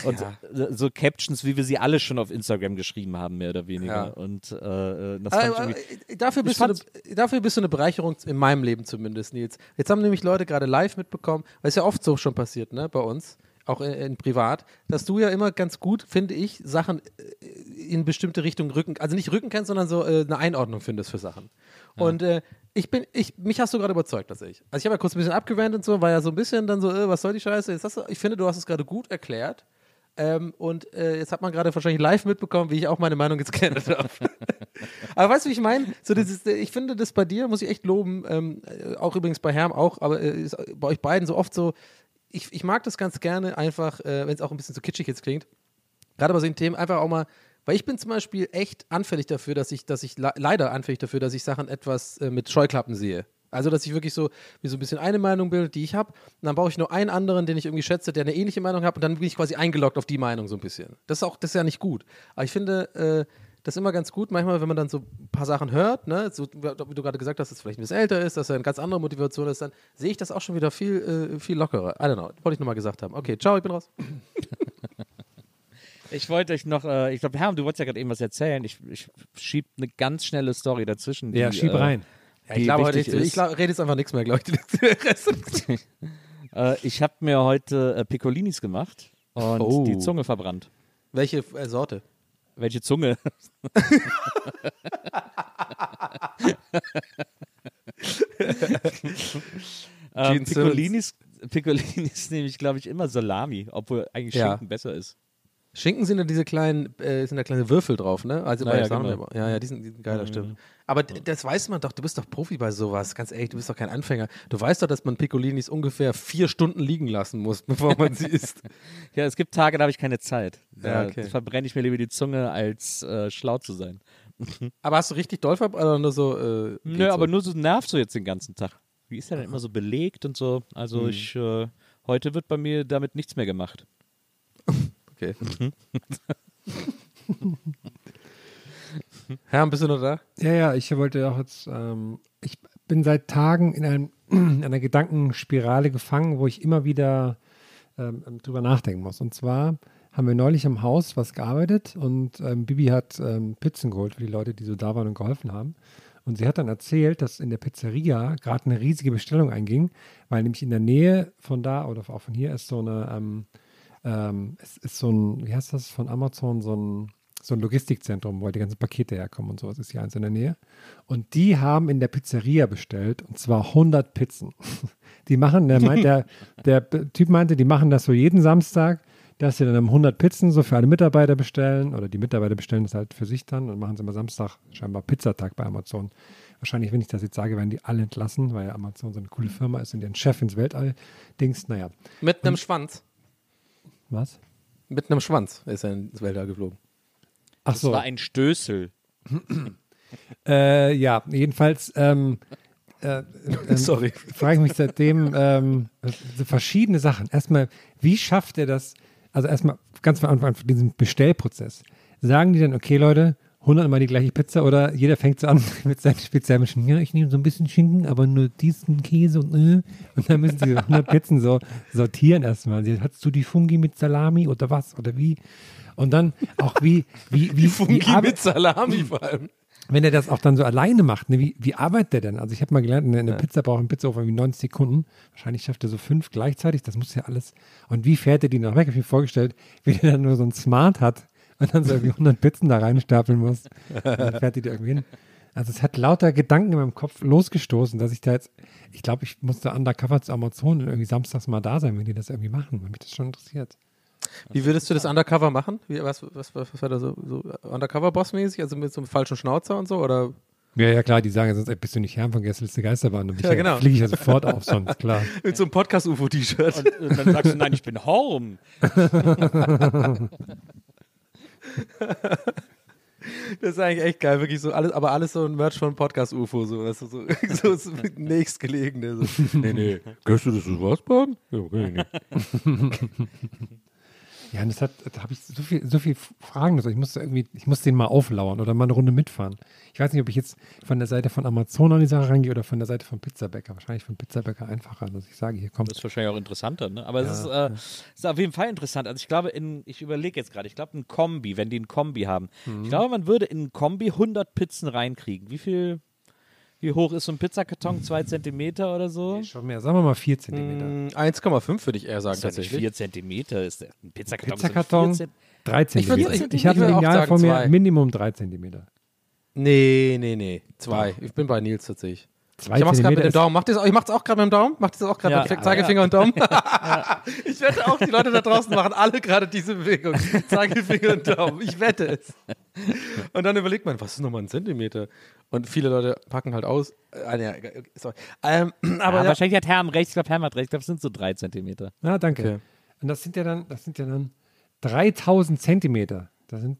So Captions, wie wir sie alle schon auf Instagram geschrieben haben, mehr oder weniger. Ja. Und das fand ich dafür bist du eine Bereicherung in meinem Leben zumindest, Nils. Jetzt haben nämlich Leute gerade live mitbekommen, weil es ja oft so schon passiert, ne, bei uns, auch in privat, dass du ja immer ganz gut, finde ich, Sachen in bestimmte Richtungen rücken, also nicht rücken kannst, sondern so eine Einordnung findest für Sachen. Und mich hast du gerade überzeugt, tatsächlich. Also ich habe ja kurz ein bisschen abgewandt und so, war ja so ein bisschen dann so, was soll die Scheiße? Ich finde, du hast es gerade gut erklärt. Jetzt hat man gerade wahrscheinlich live mitbekommen, wie ich auch meine Meinung jetzt geändert habe. Aber weißt du, wie ich meine? So ich finde das bei dir, muss ich echt loben, auch übrigens bei Herm auch, aber bei euch beiden so oft so, ich mag das ganz gerne einfach, wenn es auch ein bisschen so kitschig jetzt klingt, gerade bei solchen Themen einfach auch mal, weil ich bin zum Beispiel echt anfällig dafür, leider anfällig dafür, dass ich Sachen etwas mit Scheuklappen sehe. Also, dass ich wirklich so mir so ein bisschen eine Meinung bilde, die ich habe, und dann brauche ich nur einen anderen, den ich irgendwie schätze, der eine ähnliche Meinung hat, und dann bin ich quasi eingeloggt auf die Meinung so ein bisschen. Das ist ja nicht gut. Aber ich finde, das ist immer ganz gut, manchmal, wenn man dann so ein paar Sachen hört, ne, so, wie du gerade gesagt hast, dass es vielleicht ein bisschen älter ist, dass er eine ganz andere Motivation ist, dann sehe ich das auch schon wieder viel lockerer. I don't know, wollte ich nochmal gesagt haben. Okay, ciao, ich bin raus. Ich wollte euch noch, ich glaube, Herm, du wolltest ja gerade eben was erzählen. Ich schieb eine ganz schnelle Story dazwischen. Schieb rein. Ja, ich glaube, ich rede jetzt einfach nichts mehr, glaube ich. Ich habe mir heute Piccolinis gemacht und die Zunge verbrannt. Welche Sorte? Welche Zunge? Piccolinis nehme ich, glaube ich, immer Salami, obwohl eigentlich Schinken besser ist. Schinken sind ja diese kleinen, kleine Würfel drauf, ne? Also bei genau. Ja, die sind geil, das stimmt. Aber das weiß man doch, du bist doch Profi bei sowas, ganz ehrlich, du bist doch kein Anfänger. Du weißt doch, dass man Piccolinis ungefähr 4 Stunden liegen lassen muss, bevor man sie isst. Ja, es gibt Tage, da habe ich keine Zeit. Ja, okay. Da verbrenne ich mir lieber die Zunge, als schlau zu sein. Aber hast du richtig doll verbrannt oder nur so? Nö, aber nur so nervt so jetzt den ganzen Tag. Wie ist ja dann immer so belegt und so. Also heute wird bei mir damit nichts mehr gemacht. Okay. Herr, bist du noch da? Ja, ich wollte auch jetzt, ich bin seit Tagen in einer Gedankenspirale gefangen, wo ich immer wieder drüber nachdenken muss. Und zwar haben wir neulich im Haus was gearbeitet und Bibi hat Pizzen geholt für die Leute, die so da waren und geholfen haben. Und sie hat dann erzählt, dass in der Pizzeria gerade eine riesige Bestellung einging, weil nämlich in der Nähe von da oder auch von hier ist so eine, es ist so ein, wie heißt das, von Amazon, so ein Logistikzentrum, wo die ganzen Pakete herkommen und sowas ist hier eins in der Nähe. Und die haben in der Pizzeria bestellt und zwar 100 Pizzen. Die machen, der Typ meinte, die machen das so jeden Samstag, dass sie dann 100 Pizzen so für alle Mitarbeiter bestellen oder die Mitarbeiter bestellen das halt für sich dann und machen sie immer Samstag scheinbar Pizzatag bei Amazon. Wahrscheinlich, wenn ich das jetzt sage, werden die alle entlassen, weil Amazon so eine coole Firma ist und ihren Chef ins Weltall dings, naja. Mit einem Schwanz. Was? Mit einem Schwanz ist er ins Weltall geflogen. Ach Das so. war ein Stößel. Ja, jedenfalls Sorry. frage ich mich seitdem so verschiedene Sachen. Erstmal, wie schafft er das? Also erstmal ganz am Anfang von diesem Bestellprozess. Sagen die dann, okay Leute, 100 Mal die gleiche Pizza oder jeder fängt so an mit seinem speziellen Schinken. Ja, ich nehme so ein bisschen Schinken, aber nur diesen Käse und dann müssen sie 100 Pizzen so sortieren erstmal. Hast du die Fungi mit Salami oder was oder wie? Und dann auch wie Fungi mit Salami vor allem. wenn er das auch dann so alleine macht, ne, wie arbeitet der denn? Also ich habe mal gelernt, eine Pizza braucht einen Pizzaofen irgendwie 90 Sekunden. Wahrscheinlich schafft er so 5 gleichzeitig. Das muss ja alles. Und wie fährt er die noch weg? Habe ich mir vorgestellt, wie der dann nur so ein Smart hat und dann so irgendwie 100 Pizzen da reinstapeln muss. Und dann fährt die da irgendwie hin. Also es hat lauter Gedanken in meinem Kopf losgestoßen, dass ich da jetzt, ich glaube, ich musste undercover zu Amazon und irgendwie samstags mal da sein, wenn die das irgendwie machen, weil mich das schon interessiert. Wie würdest du das Undercover machen? Was war da so Undercover-Boss-mäßig? Also mit so einem falschen Schnauzer und so? Oder? Ja, klar, die sagen ja sonst, ey, bist du nicht Herr von Gästeliste Geisterbahn? Und Ja, genau. fliege ich ja sofort auf sonst, klar. Mit so einem Podcast-UFO-T-Shirt. Und dann sagst du, nein, ich bin Horn. Das ist eigentlich echt geil, wirklich so alles, aber alles so ein Merch von Podcast-UFO, so, weißt du, so nächstgelegene. So. Nee. Gehörst du das so was, Bahn? Ja, okay, nee. Ja, und da habe ich so viel Fragen. Also ich muss den mal auflauern oder mal eine Runde mitfahren. Ich weiß nicht, ob ich jetzt von der Seite von Amazon an die Sache rangehe oder von der Seite von Pizzabäcker. Wahrscheinlich von Pizzabäcker einfacher, dass ich sage, hier kommt. Das ist wahrscheinlich auch interessanter, ne? Aber es ist auf jeden Fall interessant. Also ich glaube, ich überlege jetzt gerade, ich glaube ein Kombi, wenn die ein Kombi haben. Ich glaube, man würde in ein Kombi 100 Pizzen reinkriegen. Wie hoch ist so ein Pizzakarton? 2 Zentimeter oder so? Schon mehr, sagen wir mal 4 Zentimeter. 1,5 würde ich eher sagen, Das ist ja nicht tatsächlich. 4 Zentimeter. Ist ein Pizzakarton. Pizzakarton, 3 Zentimeter. ich Ich habe würde ein auch Lineal sagen vor mir, 2. Minimum 3 Zentimeter. Nee. 2. Ich bin bei Nils tatsächlich. 2 Ich mach's gerade mit dem ist- Daumen. Ich mach's auch gerade mit dem Daumen. Macht das auch gerade Ja. mit Zeigefinger und Daumen? Ich wette auch, die Leute da draußen machen alle gerade diese Bewegung. Zeigefinger und Daumen. Ich wette es. Und dann überlegt man, was ist nochmal ein Zentimeter? Und viele Leute packen halt aus. Sorry. Aber ja, Wahrscheinlich hat Herm recht. Ich glaube, Herm hat recht. Ich glaube, es sind so 3 Zentimeter. Ja, danke. Okay. Und das sind ja dann 3000 Zentimeter. Das sind.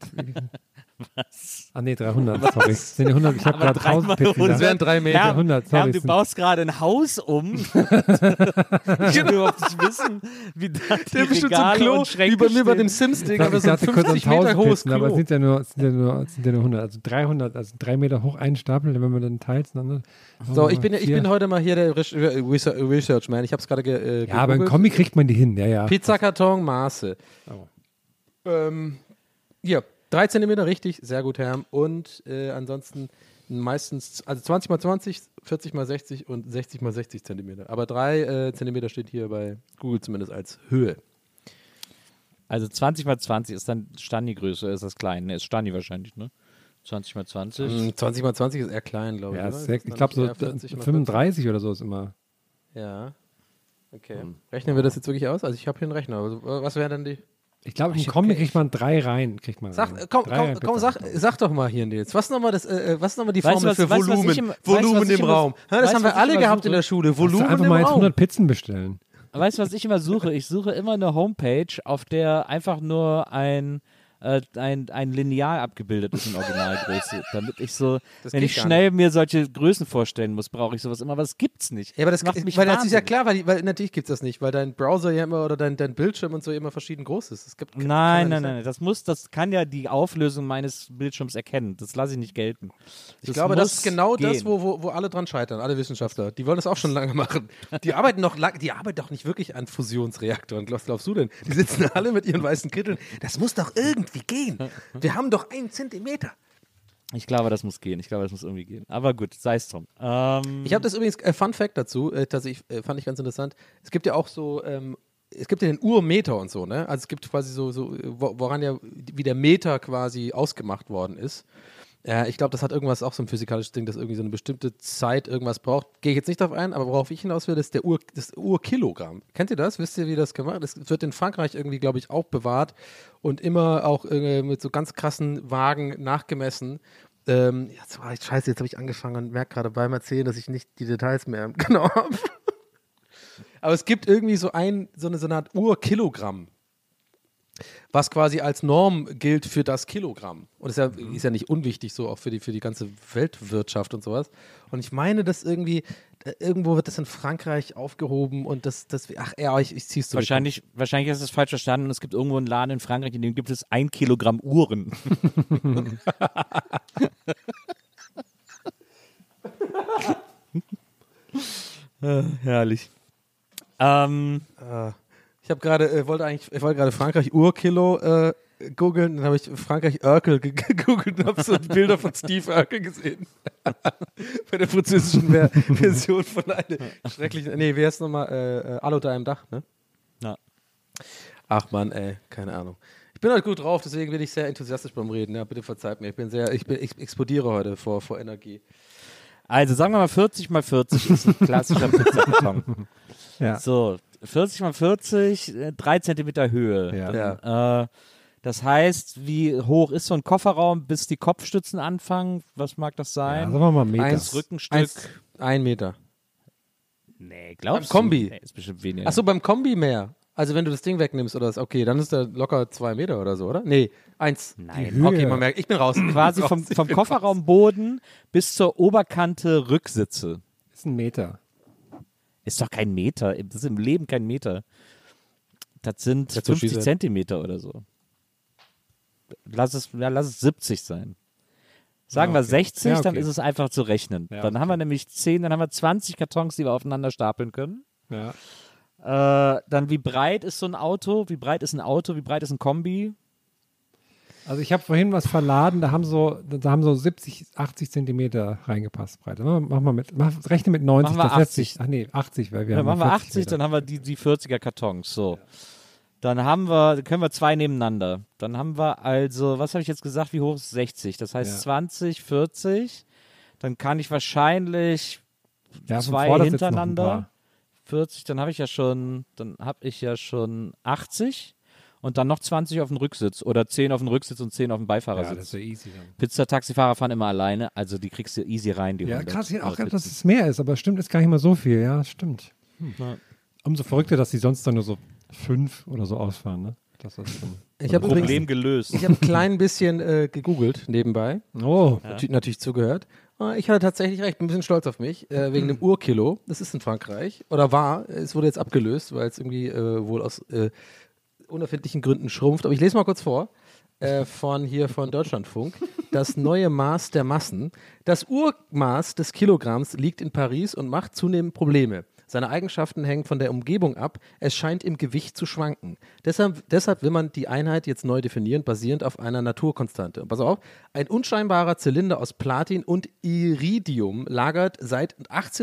Was? Ah, nee, 300. Sorry. Das sind ja 100. Ich habe gerade 1000 Pizzen. Das wären 3 Meter. Herm, 100, sorry, Herm, es du sind- baust gerade ein Haus um. Ich will überhaupt nicht wissen, wie da die Der bestimmt so ein Regale Klo, und Schränke wie bei mir bei stehen. dem Sims-Ding, Ich aber so ein dachte kurz an 50 Meter 1000 hohes Pizzen, aber es Klo. sind ja nur 100. Also 300, also 3 Meter hoch einen Stapel, wenn man dann teilt. Dann, So, ich bin heute mal hier der Research-Man. Ich habe es gerade Ja, aber im gegoogelt. Kombi kriegt man die hin, ja. Pizzakarton, Maße. Oh. Hier, 3 Zentimeter, richtig, sehr gut, Herr. Und ansonsten meistens, also 20 mal 20, 40 mal 60 und 60 mal 60 Zentimeter. Aber 3 Zentimeter steht hier bei Google zumindest als Höhe. Also 20 mal 20 ist dann Stani-Größe, ist das klein. Ne, ist Stani wahrscheinlich, ne? 20 mal 20. 20 mal 20 ist eher klein, glaube ich. Ja, oder? ist Ist sehr, das ich dann glaube so nicht eher 40 mal 35 oder so ist immer. 40? Ja. Okay. Rechnen wir das jetzt wirklich aus? Also ich habe hier einen Rechner. Also, was wären denn die? Ich glaube, im Kombi kriegt man 3 rein. Kriegt man rein. Komm, sag doch mal hier, Nils. Was ist nochmal die Weißt Formel du, für weißt du, was Volumen? ich immer- Volumen weißt du, was ich im immer- Raum. Ja, das weißt haben du, wir was ich alle immer gehabt in suche? der Schule. Musst du Volumen einfach im mal jetzt Raum. 100 Pizzen bestellen. Weißt du, was ich immer suche? Ich suche immer eine Homepage, auf der einfach nur ein ein Lineal abgebildet ist in Originalgröße. Damit ich so, Das wenn geht ich gar schnell mir solche Größen vorstellen muss, brauche ich sowas immer, aber das gibt's nicht. Ja, aber das macht mich weil das ist ja wahnsinnig. klar, weil natürlich gibt es das nicht, weil dein Browser ja immer oder dein Bildschirm und so immer verschieden groß ist. Es gibt, Nein. Das kann ja die Auflösung meines Bildschirms erkennen. Das lasse ich nicht gelten. Ich glaube, das ist genau das, gehen. wo alle dran scheitern, alle Wissenschaftler. Die wollen das auch schon lange machen. Die arbeiten doch nicht wirklich an Fusionsreaktoren. Was glaubst du denn? Die sitzen alle mit ihren weißen Kitteln. Das muss doch irgendwie gehen. Wir haben doch 1 Zentimeter. Ich glaube, das muss gehen. Ich glaube, das muss irgendwie gehen. Aber gut, sei es drum. Ich habe das übrigens, Fun Fact dazu, tatsächlich fand ich ganz interessant. Es gibt ja auch so, es gibt ja den Urmeter und so, ne? Also es gibt quasi woran ja wie der Meter quasi ausgemacht worden ist. Ich glaube, das hat irgendwas, auch so ein physikalisches Ding, das irgendwie so eine bestimmte Zeit irgendwas braucht. Gehe ich jetzt nicht darauf ein, aber worauf ich hinaus will, ist das Urkilogramm. Kennt ihr das? Wisst ihr, wie das gemacht wird? Das wird in Frankreich irgendwie, glaube ich, auch bewahrt und immer auch mit so ganz krassen Wagen nachgemessen. Jetzt habe ich angefangen und merke gerade beim Erzählen, dass ich nicht die Details mehr genau habe. Aber es gibt irgendwie so eine Art Urkilogramm, was quasi als Norm gilt für das Kilogramm. Und das ist ja nicht unwichtig, so auch für die ganze Weltwirtschaft und sowas. Und ich meine, dass irgendwo wird das in Frankreich aufgehoben und ich zieh's zurück. Wahrscheinlich hast du es falsch verstanden und es gibt irgendwo einen Laden in Frankreich, in dem gibt es 1 Kilogramm Uhren. Herrlich. Ich wollte gerade Frankreich Urkilo googeln, dann habe ich Frankreich Urkel gegoogelt und habe so Bilder von Steve Urkel gesehen. Bei der französischen Version von einer schrecklichen, wie heißt es nochmal? Alle unter einem Dach, ne? Ja. Ach Mann, keine Ahnung. Ich bin heute gut drauf, deswegen bin ich sehr enthusiastisch beim Reden. Ja, bitte verzeiht mir. Ich explodiere heute vor Energie. Also sagen wir mal 40 mal 40 ist ein klassischer Pizzakarton. Ja. So, 40 mal 40, 3 Zentimeter Höhe. Ja. Das heißt, wie hoch ist so ein Kofferraum, bis die Kopfstützen anfangen? Was mag das Ja, sein? sagen wir mal Meter. Das Rückenstück? 1 Meter. Nee, glaubst Beim Kombi? du? Nee, ist bestimmt weniger. Achso, beim Kombi mehr. Also wenn du das Ding wegnimmst oder was, okay, dann ist der locker 2 Meter oder so, oder? Nee, 1. Nein. Okay, man merkt, ich bin raus. Quasi vom Kofferraumboden bis zur Oberkante Rücksitze. Ist 1 Meter. Ist doch kein Meter. Das ist im Leben kein Meter. Das sind That's what she 50 said. Zentimeter oder so. Lass es 70 sein. Sagen wir 60, Ja, okay. dann ist es einfach zu rechnen. Ja, dann haben wir nämlich 10, dann haben wir 20 Kartons, die wir aufeinander stapeln können. Ja. Dann wie breit ist so ein Auto? Wie breit ist ein Auto? Wie breit ist ein Kombi? Also ich habe vorhin was verladen, da haben so 70, 80 Zentimeter reingepasst, Breite. Rechne mit 90. Machen wir das lässt 80. sich, ach nee, 80, weil wir Dann haben machen wir 40 80, Meter. dann haben wir die 40er Kartons. So. Dann können wir 2 nebeneinander. Dann haben wir also, was habe ich jetzt gesagt, wie hoch ist 60? Das heißt Ja. 20, 40. Dann kann ich wahrscheinlich Ja, von 2 vorne sitzen noch ein hintereinander. paar. 40, dann habe ich ja schon 80 und dann noch 20 auf dem Rücksitz oder 10 auf dem Rücksitz und 10 auf dem Ja, Beifahrersitz. das ist ja easy dann. Pizza-Taxifahrer fahren immer alleine, also die kriegst du easy rein, die Ja, 100. krass, auch, Pizzen. dass es mehr ist, aber stimmt, ist gar nicht mal so viel, ja, stimmt. Ja. Umso verrückter, dass die sonst dann nur so 5 oder so ausfahren, ne? Das ist schon Ich habe Problem übrigens gelöst. ein klein bisschen gegoogelt nebenbei. Oh, Natürlich zugehört. Ich hatte tatsächlich recht, bin ein bisschen stolz auf mich, wegen dem Urkilo. Das ist in Frankreich. Oder war. Es wurde jetzt abgelöst, weil es irgendwie wohl aus unerfindlichen Gründen schrumpft. Aber ich lese mal kurz vor. Von Deutschlandfunk. Das neue Maß der Massen. Das Urmaß des Kilogramms liegt in Paris und macht zunehmend Probleme. Seine Eigenschaften hängen von der Umgebung ab. Es scheint im Gewicht zu schwanken. Deshalb will man die Einheit jetzt neu definieren, basierend auf einer Naturkonstante. Und pass auf, ein unscheinbarer Zylinder aus Platin und Iridium lagert seit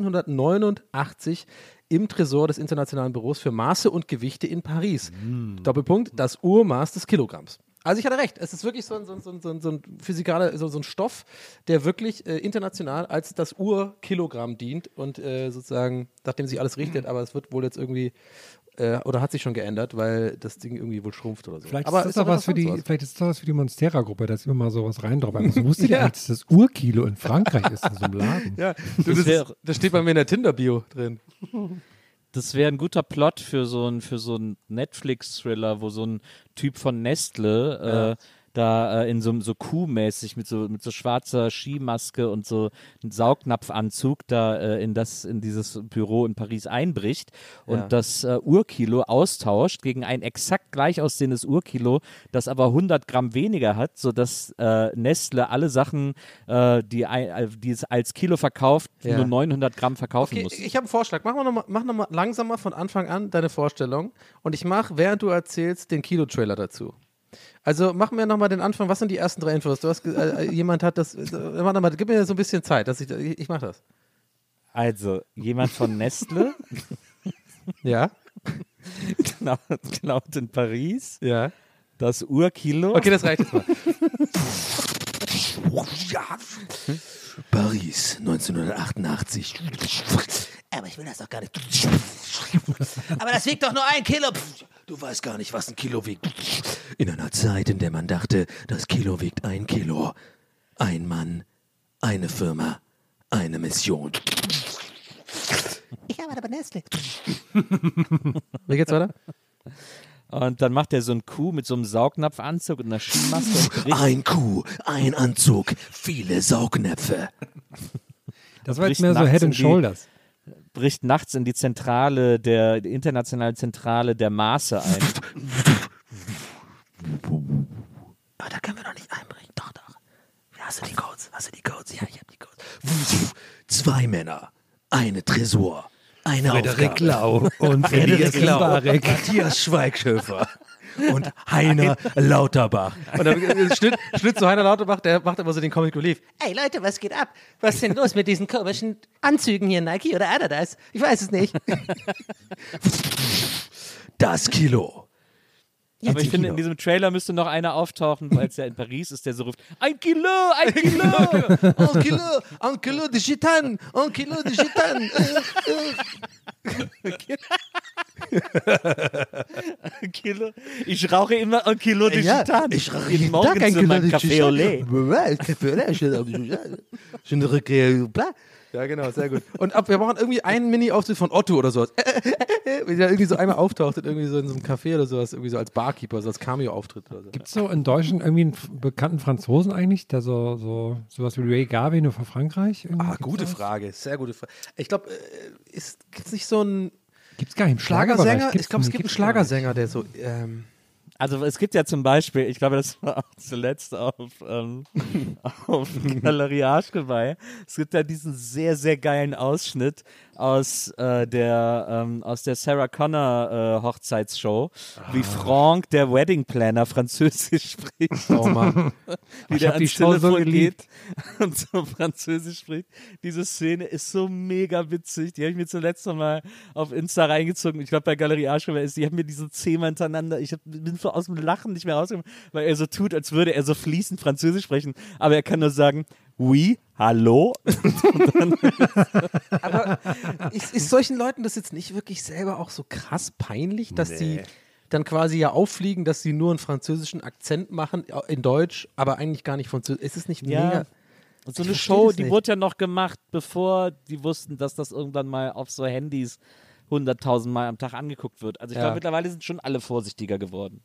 1889 im Tresor des Internationalen Büros für Maße und Gewichte in Paris. Doppelpunkt, das Urmaß des Kilogramms. Also ich hatte recht, es ist wirklich so ein Physikalischer, so ein Stoff, der wirklich international als das Urkilogramm dient und sozusagen, nachdem sich alles richtet, aber es wird wohl jetzt irgendwie, oder hat sich schon geändert, weil das Ding irgendwie wohl schrumpft oder so. vielleicht aber ist das doch was für interessant, die, vielleicht ist das was für die Monstera-Gruppe, dass immer mal sowas reindroppt. Also wusste ich eigentlich, dass das Urkilo in Frankreich ist, in so einem Laden. Ja, Das steht bei mir in der Tinder-Bio drin. Das wäre ein guter Plot für so einen Netflix-Thriller, wo so ein Typ von Nestle da in so Kuhmäßig mit so schwarzer Skimaske und so einem Saugnapfanzug da in dieses Büro in Paris einbricht und das Urkilo austauscht gegen ein exakt gleich aussehendes Urkilo, das aber 100 Gramm weniger hat, sodass Nestle alle Sachen, die es als Kilo verkauft, nur 900 Gramm verkaufen muss. Ich habe einen Vorschlag. Mach noch mal langsamer von Anfang an deine Vorstellung und ich mache, während du erzählst, den Kilo-Trailer dazu. Also machen wir nochmal den Anfang. Was sind die ersten 3 Infos? Du hast jemand hat das. Warte mal, gib mir so ein bisschen Zeit. Ich mache das. Also, jemand von Nestle Ja. klaut in Paris Ja. das Urkilo. Okay, das reicht jetzt mal. Paris, 1988. Aber ich will das doch gar nicht. Aber das wiegt doch nur 1 Kilo. Du weißt gar nicht, was 1 Kilo wiegt. In einer Zeit, in der man dachte, das Kilo wiegt 1 Kilo. Ein Mann, eine Firma, eine Mission. Ich arbeite bei Nestle. Wie geht's weiter? Und dann macht er so einen Kuh mit so einem Saugnapfanzug und einer Skimaske. Und Ein Kuh, ein Anzug, viele Saugnäpfe. Das war jetzt bricht mehr so nachts Head in and die- Shoulders. bricht nachts in die internationale Zentrale der Maße ein. Aber da können wir doch nicht einbrechen. Doch. Hast du die Codes? Ja, ich hab die Codes. 2 Männer, eine Tresor, eine Frederik Aufgabe. Lau und Frederik Elias Lau, Mbarek. Matthias Schweighöfer und Heiner Lauterbach. Und dann Schnitt zu Heiner Lauterbach, der macht immer so den Comic Relief. Ey Leute, was geht ab? Was ist denn los mit diesen komischen Anzügen hier, Nike oder Adidas? Ich weiß es nicht. Das Kilo. Aber ich finde, in diesem Trailer müsste noch einer auftauchen, weil es ja in Paris ist, der so ruft, 1 Kilo, 1 Kilo. 1 Kilo de Gitan, 1 Kilo de Gitan. 1 Kilo. Ich rauche immer 1 Kilo de Ja, Gitan. ich rauche jeden jeden Morgen Tag 1 zu Kilo meinem de Café au lait. Café au lait. Je ne regrette pas. Ja, genau, sehr gut. Und wir brauchen irgendwie einen Mini-Auftritt von Otto oder sowas. Wie der irgendwie so einmal auftaucht, irgendwie so in so einem Café oder sowas, irgendwie so als Barkeeper, so als Cameo-Auftritt oder so. Gibt es so in Deutschland irgendwie einen bekannten Franzosen eigentlich, der sowas wie Ray Garvey nur für Frankreich? Ah, gute Frage, sehr gute Frage. Ich glaube, gibt es nicht so einen Gibt es gar nicht im Schlagerbereich? Schlagersänger? Ich glaube, es gibt einen Schlagersänger, der so. Also es gibt ja zum Beispiel, ich glaube, das war auch zuletzt auf Galerie Arschgeweih, es gibt ja diesen sehr, sehr geilen Ausschnitt aus der Sarah Connor Hochzeitsshow, wie Franck, der Wedding Planner, Französisch spricht. Oh Mann. Wie Ich der hab die ans Show so Telefon geliebt. geht und so Französisch spricht. Diese Szene ist so mega witzig. Die habe ich mir zuletzt noch mal auf Insta reingezogen. Ich glaube, bei Galerie Arschgeweih die haben mir diese 10-mal hintereinander, bin so aus dem Lachen nicht mehr rausgekommen, weil er so tut, als würde er so fließend Französisch sprechen, aber er kann nur sagen, oui, hallo. Aber ist solchen Leuten das jetzt nicht wirklich selber auch so krass peinlich, dass sie dann quasi ja auffliegen, dass sie nur einen französischen Akzent machen in Deutsch, aber eigentlich gar nicht französisch. Ist es nicht mega? Und so Ich eine verstehe Show, das die nicht. wurde ja noch gemacht, bevor die wussten, dass das irgendwann mal auf so Handys 100.000 Mal am Tag angeguckt wird. Also ich glaube, mittlerweile sind schon alle vorsichtiger geworden.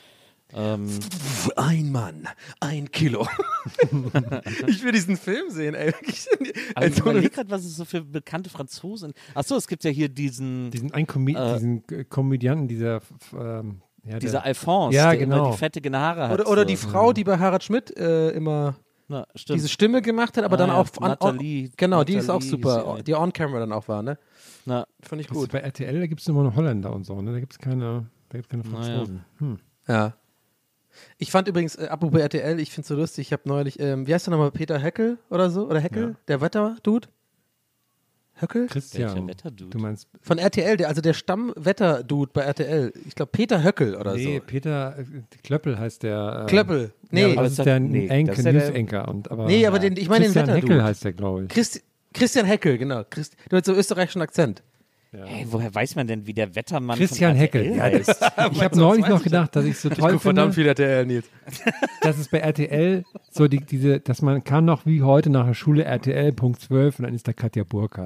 Ein Mann, 1 Kilo. Ich will diesen Film sehen, ey. Aber ich überlege gerade, was es so für bekannte Franzosen. Achso, es gibt ja hier diesen Komödianten, dieser Alphonse, Ja, der genau. immer die fettigen Haare hat. Oder so. die Frau, die bei Harald Schmidt immer Na, stimmt. diese Stimme gemacht hat, aber dann ja, auch Nathalie. genau, die ist auch Nathalie super, hieß sie. die on-camera dann auch war, ne? Na, Fand ich Gut. gut. Bei RTL, da gibt es nur noch Holländer und so, ne? Da gibt es keine Franzosen. Ja. Ich fand übrigens, apropos RTL, ich finde es so lustig, ich habe neulich, wie heißt der nochmal, Peter Höckel oder so? Oder Heckel? Ja. Der Wetter-Dude? Höckel? Christian, Welcher Wetterdude? du meinst, Von RTL, also der Stamm-Wetter-Dude bei RTL. Ich glaube, Peter Höckel oder nee, so. Peter Klöppel heißt der. Klöppel. Nee, Nee, aber aber das ist ist der nee, Anchor, das ist ja der- News-Anchor. Nee, aber ich meine den Christian Wetter-Dude. Heckel heißt der, glaube ich. Christian Heckel, genau. Du hast so österreichischen Akzent. Hey, woher weiß man denn, wie der Wettermann Christian von RTL Heckel. heißt? Ich habe neulich noch gedacht, dass ich so toll finde, viel RTL, Nils. dass es bei RTL so dass man kann noch wie heute nach der Schule RTL Punkt 12 und dann ist da Katja Burkhardt.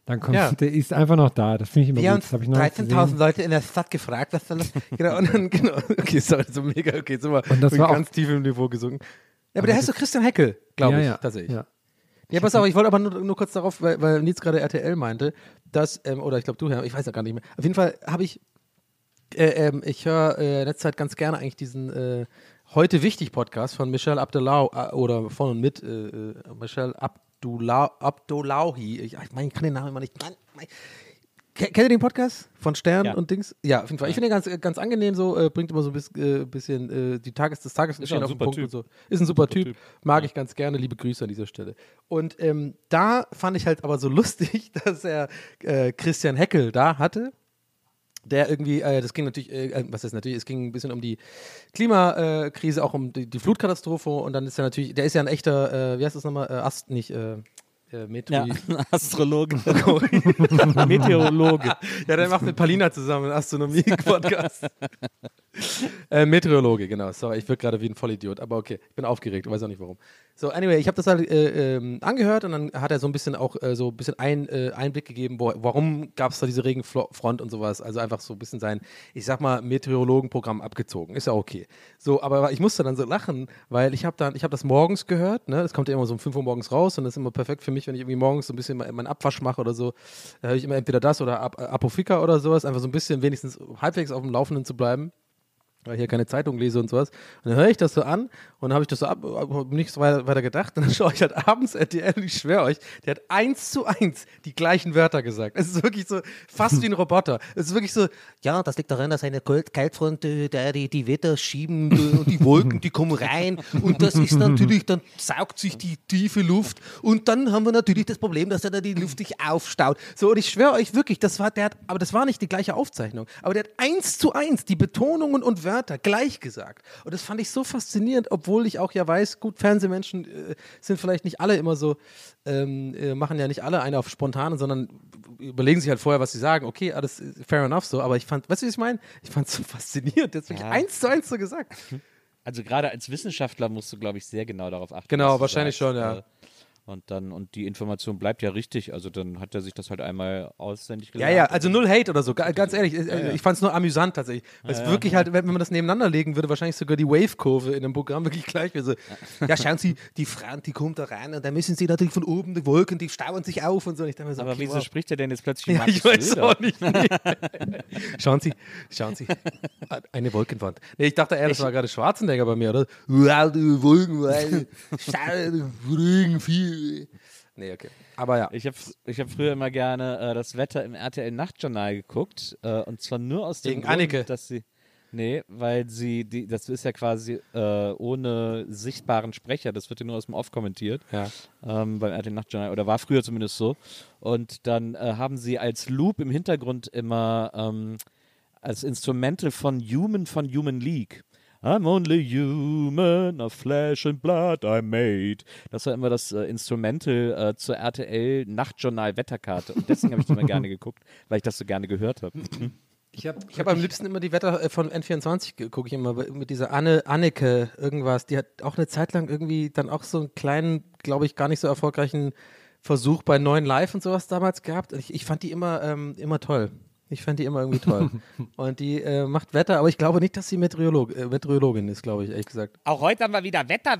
Dann kommt, der ist einfach noch da. Das finde ich immer Wir gut. haben Das hab ich noch nicht 13.000 gesehen. Leute in der Stadt gefragt, was soll das? Genau, und dann, genau. Okay, sorry, so mega, okay, so mal Und das war ganz tief im Niveau gesungen. Ja, aber der heißt so Christian Heckel, glaube ich, tatsächlich. Ja. Ja, pass auf, ich wollte aber nur kurz darauf, weil Nils gerade RTL meinte, dass, oder ich glaube du, Herr, ich weiß ja gar nicht mehr. Auf jeden Fall habe ich höre in letzter Zeit ganz gerne eigentlich diesen Heute Wichtig Podcast von Michelle Abdullahi oder von und mit Michelle Abdullahi. Ich meine, ich kann den Namen immer nicht. Kennt ihr den Podcast von Stern und Dings? Ja, auf jeden Fall. Ich finde den ganz angenehm so, bringt immer so ein bisschen das Tagesgeschehen auf den Punkt und so. Ist ein super Typ. Mag ich ganz gerne. Liebe Grüße an dieser Stelle. Und da fand ich halt aber so lustig, dass er Christian Heckel da hatte. Der irgendwie, das ging natürlich, was heißt natürlich, es ging ein bisschen um die Klimakrise, auch um die Flutkatastrophe und dann ist er natürlich, der ist ja ein echter, wie heißt das nochmal, Astrologe. Meteorologe. Ja, der macht mit Palina zusammen einen Astronomie-Podcast. Meteorologe, genau. Sorry, ich wirke gerade wie ein Vollidiot, aber okay, ich bin aufgeregt, weiß auch nicht warum. So, anyway, ich habe das halt angehört und dann hat er so ein bisschen auch so ein bisschen Einblick gegeben, warum gab es da diese Regenfront und sowas. Also einfach so ein bisschen sein, ich sag mal, Meteorologenprogramm abgezogen. Ist ja okay. So, aber ich musste dann so lachen, weil ich habe das morgens gehört, ne? Das kommt ja immer so um 5 Uhr morgens raus und das ist immer perfekt für mich, wenn ich irgendwie morgens so ein bisschen meinen Abwasch mache oder so. Da höre ich immer entweder das oder Apofika oder sowas, einfach so ein bisschen wenigstens halbwegs auf dem Laufenden zu bleiben. Weil ich hier keine Zeitung lese und sowas. Und dann höre ich das so an und dann habe ich das so nichts weiter gedacht. Und dann schaue ich halt abends RTL und ich schwöre euch, der hat 1:1 die gleichen Wörter gesagt. Es ist wirklich so fast wie ein Roboter. Es ist wirklich so, Ja, das liegt daran, dass eine Kaltfront die Wetter schieben und die Wolken, die kommen rein und das ist natürlich, dann saugt sich die tiefe Luft und dann haben wir natürlich das Problem, dass da die Luft sich aufstaut. So, und ich schwöre euch wirklich, aber das war nicht die gleiche Aufzeichnung, aber der hat 1:1 die Betonungen und Wörter gleich gesagt. Und das fand ich so faszinierend, obwohl ich auch ja weiß, gut, Fernsehmenschen sind vielleicht nicht alle immer so, machen ja nicht alle eine auf Spontane, sondern überlegen sich halt vorher, was sie sagen. Okay, alles fair enough so, aber ich fand, weißt du, wie ich meine? Ich fand es so faszinierend. Der hat wirklich 1:1 so gesagt. Also gerade als Wissenschaftler musst du, glaube ich, sehr genau darauf achten. Genau, wahrscheinlich schon, ja. Und die Information bleibt ja richtig, also dann hat er sich das halt einmal auswendig gelernt. Ja, also null Hate oder so, ganz ehrlich, ich fand es nur amüsant tatsächlich, weil es wirklich halt, wenn man das nebeneinander legen würde, wahrscheinlich sogar die Wave-Kurve in dem Programm wirklich gleich wäre. So, ja, schauen Sie, die Frau, die kommt da rein und dann müssen Sie natürlich von oben, die Wolken, die stauen sich auf und so. Und ich dachte mir so, aber okay, wieso wow. spricht er denn jetzt plötzlich Ja, Markus ich weiß Söder? auch nicht. Schauen Sie, eine Wolkenwand. Nee, ich dachte eher, das war gerade Schwarzenegger bei mir, oder? Wow, die Wolken, Regen, viel. Nee, okay. Aber ja. Ich hab früher immer gerne das Wetter im RTL-Nachtjournal geguckt und zwar nur aus dem Wegen Grund, Anneke. dass sie... Nee, weil das ist ja quasi ohne sichtbaren Sprecher, das wird ja nur aus dem Off kommentiert, beim RTL-Nachtjournal, oder war früher zumindest so. Und dann haben sie als Loop im Hintergrund immer als Instrumental von Human League. I'm only human, of flesh and blood I'm made. Das war immer das Instrumental zur RTL-Nachtjournal-Wetterkarte. Und deswegen habe ich das immer gerne geguckt, weil ich das so gerne gehört habe. Ich hab am liebsten immer die Wetter von N24 gucke ich immer mit dieser Anneke irgendwas. Die hat auch eine Zeit lang irgendwie dann auch so einen kleinen, glaube ich, gar nicht so erfolgreichen Versuch bei 9 Live und sowas damals gehabt. Ich fand die immer toll. Ich fand die immer irgendwie toll. Und die macht Wetter, aber ich glaube nicht, dass sie Meteorologin ist, glaube ich, ehrlich gesagt. Auch heute haben wir wieder Wetter.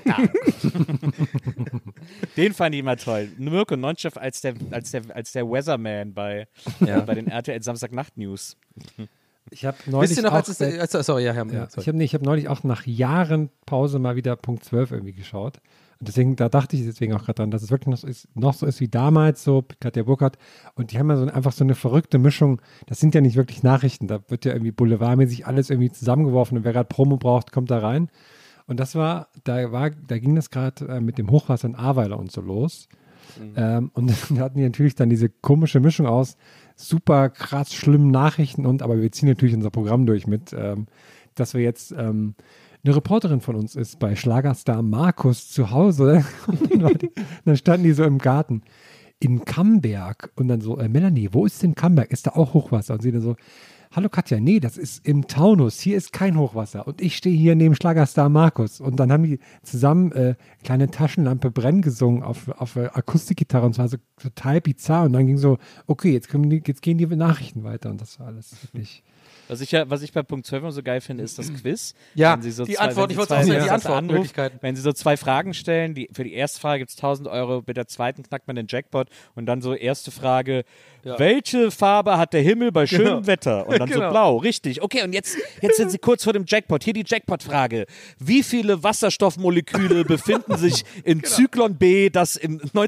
Den fand ich immer toll. Mirko Nonchef als der Weatherman bei den RTL Samstagnacht-News. Ich habe neulich Wisst ihr noch, auch sorry. Ich habe neulich auch nach Jahren Pause mal wieder Punkt 12 irgendwie geschaut. Und deswegen, da dachte ich deswegen auch gerade dran, dass es wirklich noch so ist wie damals, so Katja Burkhardt. Und die haben ja einfach so eine verrückte Mischung. Das sind ja nicht wirklich Nachrichten. Da wird ja irgendwie boulevardmäßig alles irgendwie zusammengeworfen. Und wer gerade Promo braucht, kommt da rein. Und da ging das gerade mit dem Hochwasser in Ahrweiler und so los. Und da hatten die natürlich dann diese komische Mischung aus super krass schlimmen Nachrichten aber wir ziehen natürlich unser Programm durch mit, dass wir jetzt eine Reporterin von uns ist bei Schlagerstar Markus zu Hause. Und dann standen die so im Garten in Camberg und dann so, Melanie, wo ist denn Camberg? Ist da auch Hochwasser? Und sie dann so, hallo Katja, nee, das ist im Taunus, hier ist kein Hochwasser und ich stehe hier neben Schlagerstar Markus und dann haben die zusammen kleine Taschenlampe brennen gesungen auf Akustikgitarre und zwar so total bizarr und dann ging so, okay, jetzt gehen die Nachrichten weiter und das war alles wirklich... Was ich bei Punkt 12 immer so geil finde, ist das Quiz. Ja, wenn Sie so die Antwort, ich wollte auch sagen, die Antwortmöglichkeiten. Wenn Sie so 2 Fragen stellen, für die erste Frage gibt es 1.000 Euro, bei der zweiten knackt man den Jackpot und dann so erste Frage, welche Farbe hat der Himmel bei schönem Wetter? Und dann so blau, richtig. Okay, und jetzt sind Sie kurz vor dem Jackpot. Hier die Jackpot-Frage. Wie viele Wasserstoffmoleküle befinden sich in Zyklon B, das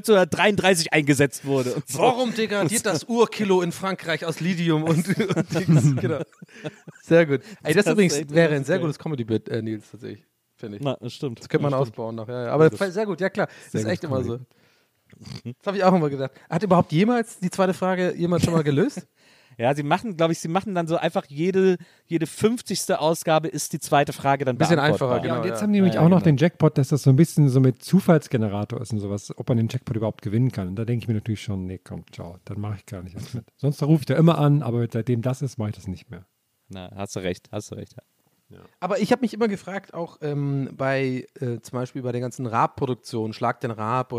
1933 eingesetzt wurde? Und so. Warum degradiert das Urkilo in Frankreich aus Lithium und genau. Sehr gut. Ey, das übrigens wäre ein sehr gutes Comedy-Bit, Nils, tatsächlich, finde ich. Na, das stimmt. Das könnte man ausbauen noch. Ja. Aber sehr gut, ja klar. Das ist echt immer so. Das habe ich auch immer gedacht. Hat überhaupt jemals die zweite Frage schon mal gelöst? Ja, sie machen dann so einfach jede 50. Ausgabe ist die zweite Frage dann bisschen beantwortbar. einfacher, genau. Ja, und jetzt haben die nämlich auch noch den Jackpot, dass das so ein bisschen so mit Zufallsgenerator ist und sowas, ob man den Jackpot überhaupt gewinnen kann. Und da denke ich mir natürlich schon, nee, komm, ciao, dann mache ich gar nicht was mit. Sonst rufe ich da immer an, aber seitdem das ist, mache ich das nicht mehr. Na, hast du recht. Ja. Aber ich habe mich immer gefragt, auch zum Beispiel bei den ganzen Raab-Produktionen, Schlag den Raab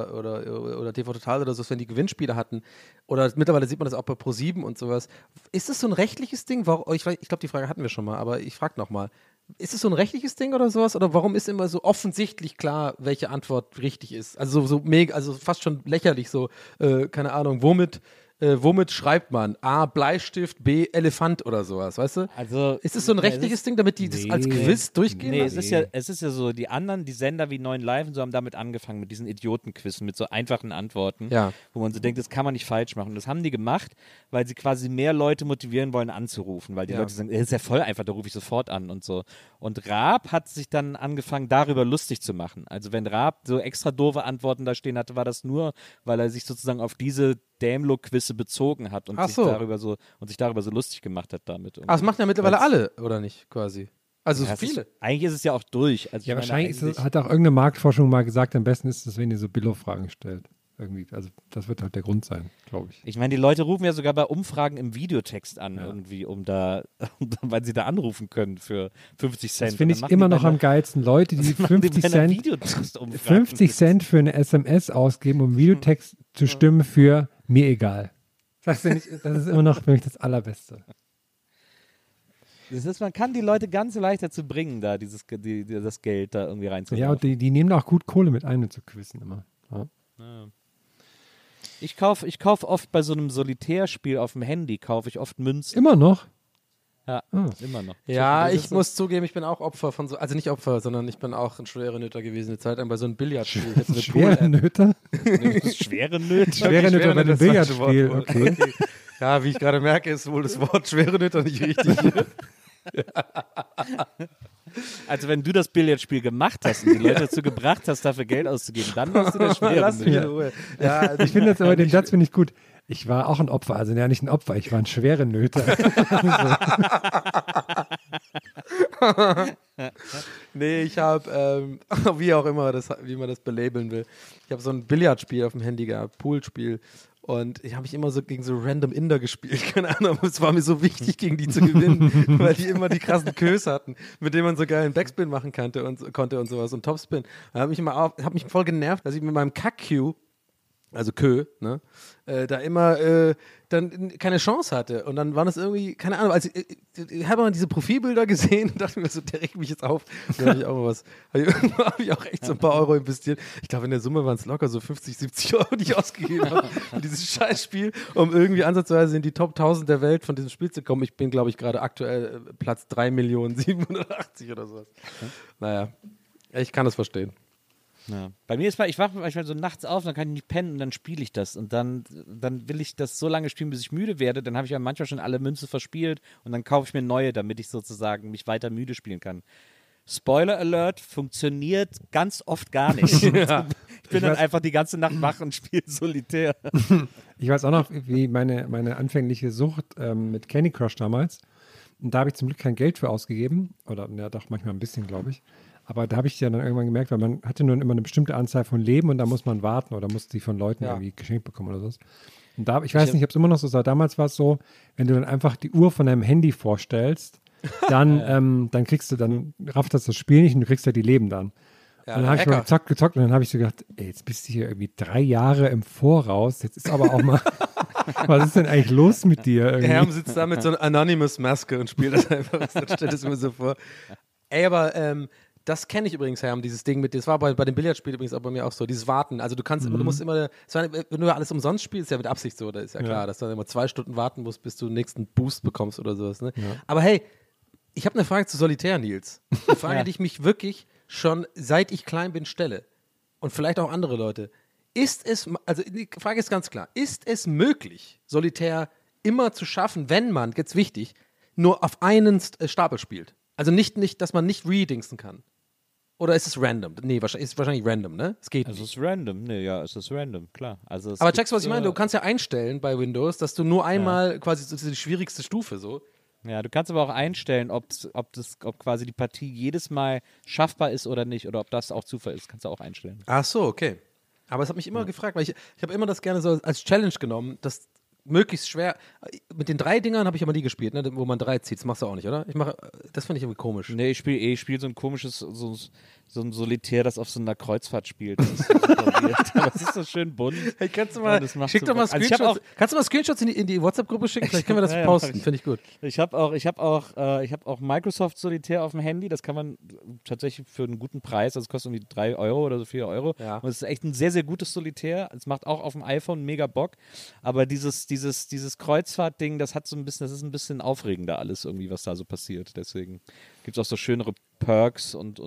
oder TV Total oder so, wenn die Gewinnspiele hatten, oder mittlerweile sieht man das auch bei Pro7 und sowas. Ist das so ein rechtliches Ding? Ich glaube, die Frage hatten wir schon mal, aber ich frage nochmal. Ist es so ein rechtliches Ding oder sowas? Oder warum ist immer so offensichtlich klar, welche Antwort richtig ist? Also so mega, also fast schon lächerlich so, keine Ahnung, womit schreibt man? A, Bleistift, B, Elefant oder sowas, weißt du? Also, ist es so ein rechtliches Ding, damit die das als Quiz durchgehen Nee, lassen? es ist ja so, die Sender wie 9 Live und so haben damit angefangen, mit diesen Idiotenquizen, mit so einfachen Antworten, wo man so denkt, das kann man nicht falsch machen. Und das haben die gemacht, weil sie quasi mehr Leute motivieren wollen, anzurufen, weil die Leute sagen, das ist ja voll einfach, da rufe ich sofort an und so. Und Raab hat sich dann angefangen, darüber lustig zu machen. Also wenn Raab so extra doofe Antworten da stehen hatte, war das nur, weil er sich sozusagen auf diese Dämlo-Quizze bezogen hat und sich darüber so lustig gemacht hat damit. Aber das machen ja mittlerweile alle, oder nicht, quasi? Also ja, viele. Eigentlich ist es ja auch durch. Also ja, wahrscheinlich hat auch irgendeine Marktforschung mal gesagt, am besten ist es, wenn ihr so Billo-Fragen stellt. Irgendwie. Also das wird halt der Grund sein, glaube ich. Ich meine, die Leute rufen ja sogar bei Umfragen im Videotext an, irgendwie, weil sie da anrufen können für 50 Cent. Das finde ich immer noch am geilsten. Leute, die 50 Cent für eine SMS ausgeben, um Videotext zu stimmen für mir egal. Das ist immer noch für mich das Allerbeste. Man kann die Leute ganz leicht dazu bringen, da das Geld da irgendwie reinzuwerfen. Ja, und die nehmen da auch gut Kohle mit ein, mit so Quizzen immer. Ja. Ja. Ich kauf oft bei so einem Solitärspiel auf dem Handy, kaufe ich oft Münzen. Immer noch? Ja, immer noch. Ja, ich muss zugeben, ich bin auch Opfer von so, also nicht Opfer, sondern ich bin auch ein schwere Nöter gewesen, eine Zeit lang bei so einem Billardspiel. Schwere Nöter? Schwere Nöter? Schwere Nöter bei einem Billardspiel, okay. Ja, wie ich gerade merke, ist wohl das Wort schwere Nöter nicht richtig. Also wenn du das Billardspiel gemacht hast und die Leute dazu gebracht hast, dafür Geld auszugeben, dann warst du der schwere Lass mich in Ruhe. Ja, also ich finde das aber, den Satz finde ich gut. Ich war auch ein Opfer, also ja nicht ein Opfer, ich war ein schwere Nöter. Nee, ich habe, wie auch immer, wie man das belabeln will, ich habe so ein Billardspiel auf dem Handy gehabt, Poolspiel. Und ich habe mich immer so gegen so random Inder gespielt. Keine Ahnung, aber es war mir so wichtig, gegen die zu gewinnen, weil die immer die krassen Kös hatten, mit denen man so geilen Backspin machen konnte und sowas und Topspin. Da habe mich voll genervt, dass ich mit meinem Kack-Cue, also Kö, ne, da immer dann keine Chance hatte. Und dann waren das irgendwie, keine Ahnung, also ich habe mal diese Profilbilder gesehen und dachte mir so, der regt mich jetzt auf. Da habe ich auch mal was, habe ich auch echt so ein paar Euro investiert. Ich glaube, in der Summe waren es locker so 50, 70 Euro, die ich ausgegeben habe für dieses Scheißspiel, um irgendwie ansatzweise in die Top 1000 der Welt von diesem Spiel zu kommen. Ich bin, glaube ich, gerade aktuell Platz 3.780.000 oder sowas. Naja, ich kann das verstehen. Ja. Bei mir ist ich wache manchmal so nachts auf, dann kann ich nicht pennen und dann spiele ich das. Und dann will ich das so lange spielen, bis ich müde werde. Dann habe ich ja manchmal schon alle Münzen verspielt und dann kaufe ich mir neue, damit ich sozusagen mich weiter müde spielen kann. Spoiler Alert, funktioniert ganz oft gar nicht. Ja. Ich bin dann einfach die ganze Nacht wach und spiele Solitär. Ich weiß auch noch, wie meine anfängliche Sucht mit Candy Crush damals. Und da habe ich zum Glück kein Geld für ausgegeben. Oder ja, doch manchmal ein bisschen, glaube ich. Aber da habe ich ja dann irgendwann gemerkt, weil man hatte nur immer eine bestimmte Anzahl von Leben und da muss man warten oder muss die von Leuten irgendwie geschenkt bekommen oder so. Und da, ich weiß nicht, ob es immer noch so ist, aber damals war es so, wenn du dann einfach die Uhr von deinem Handy vorstellst, dann kriegst du, dann rafft das Spiel nicht und du kriegst ja die Leben dann. Ja, und dann habe ich mal gezockt und dann habe ich so gedacht, ey, jetzt bist du hier irgendwie 3 Jahre im Voraus, jetzt ist aber auch mal, was ist denn eigentlich los mit dir? Irgendwie? Herm sitzt da mit so einer Anonymous-Maske und spielt das einfach, dann stellt es mir so vor. Ey, aber das kenne ich übrigens, Herm, dieses Ding mit, das war bei dem Billardspiel übrigens auch bei mir auch so, dieses Warten, also du kannst immer, du musst immer, wenn du alles umsonst spielst, ist ja mit Absicht so, da ist ja klar, dass du dann immer 2 Stunden warten musst, bis du den nächsten Boost bekommst oder sowas, ne? Ja. Aber hey, ich habe eine Frage zu Solitär, Nils. Eine Frage, die ich mich wirklich schon seit ich klein bin stelle. Und vielleicht auch andere Leute. Also die Frage ist ganz klar, ist es möglich, Solitär immer zu schaffen, wenn man, jetzt wichtig, nur auf einen Stapel spielt? Also nicht, dass man nicht redingsen kann. Oder ist es random? Nee, ist wahrscheinlich random, ne? Es geht nicht. Es ist random. Nee, ja, es ist random, klar. Also aber checkst du, was ich meine? Du kannst ja einstellen bei Windows, dass du nur einmal quasi, das ist die schwierigste Stufe so. Ja, du kannst aber auch einstellen, ob quasi die Partie jedes Mal schaffbar ist oder nicht, oder ob das auch Zufall ist, kannst du auch einstellen. Ach so, okay. Aber es hat mich immer gefragt, weil ich habe immer das gerne so als Challenge genommen, das möglichst schwer. Mit den 3 Dingern habe ich aber nie gespielt, ne, wo man 3 zieht. Das machst du auch nicht, oder? Das finde ich irgendwie komisch. Nee, ich spiele so ein komisches, so ein Solitär, das auf so einer Kreuzfahrt spielt. Das ist super weird, aber es ist so schön bunt. Hey, schick doch mal Screenshots. Also kannst du mal Screenshots in die WhatsApp-Gruppe schicken? Vielleicht können wir das posten. Finde ich gut. Ich hab auch Microsoft Solitär auf dem Handy. Das kann man tatsächlich für einen guten Preis, also es kostet irgendwie 3 Euro oder so 4 Euro. Ja. Und es ist echt ein sehr, sehr gutes Solitär. Es macht auch auf dem iPhone mega Bock. Aber dieses Kreuzfahrt-Ding, das ist ein bisschen aufregender alles irgendwie, was da so passiert. Deswegen gibt es auch so schönere Perks und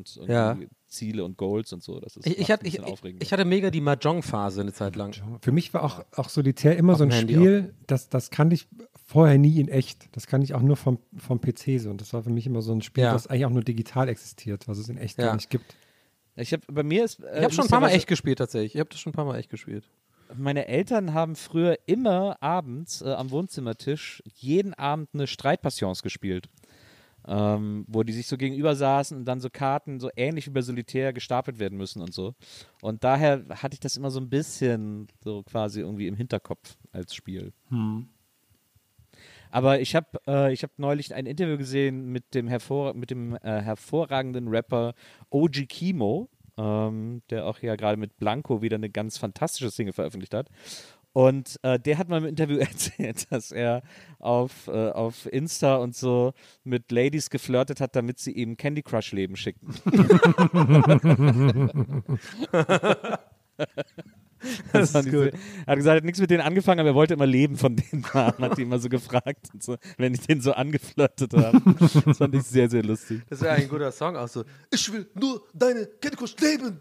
Ziele und Goals und so. Das ist ein bisschen aufregender. Ich hatte mega die Mahjong-Phase eine Zeit lang. Für mich war auch Solitär immer so ein Spiel, das kannte ich vorher nie in echt. Das kannte ich auch nur vom PC so. Und das war für mich immer so ein Spiel, das eigentlich auch nur digital existiert, was es in echt gar nicht gibt. Ich habe schon ein paar Mal echt gespielt tatsächlich. Ich habe das schon ein paar Mal echt gespielt. Meine Eltern haben früher immer abends am Wohnzimmertisch jeden Abend eine Streitpassions gespielt. Wo die sich so gegenüber saßen und dann so Karten so ähnlich wie bei Solitär gestapelt werden müssen und so. Und daher hatte ich das immer so ein bisschen so quasi irgendwie im Hinterkopf als Spiel. Aber ich hab neulich ein Interview gesehen mit dem hervorragenden Rapper OG Kimo, der auch ja gerade mit Blanco wieder eine ganz fantastische Single veröffentlicht hat. Und der hat mal im Interview erzählt, dass er auf Insta und so mit Ladies geflirtet hat, damit sie ihm Candy Crush Leben schicken. Das ist gut. Er hat gesagt, er hat nichts mit denen angefangen, aber er wollte immer Leben von denen haben, hat die immer so gefragt, und so, wenn ich den so angeflirtet habe. Das fand ich sehr, sehr lustig. Das wäre ein guter Song auch so. Ich will nur deine Candy Crush Leben.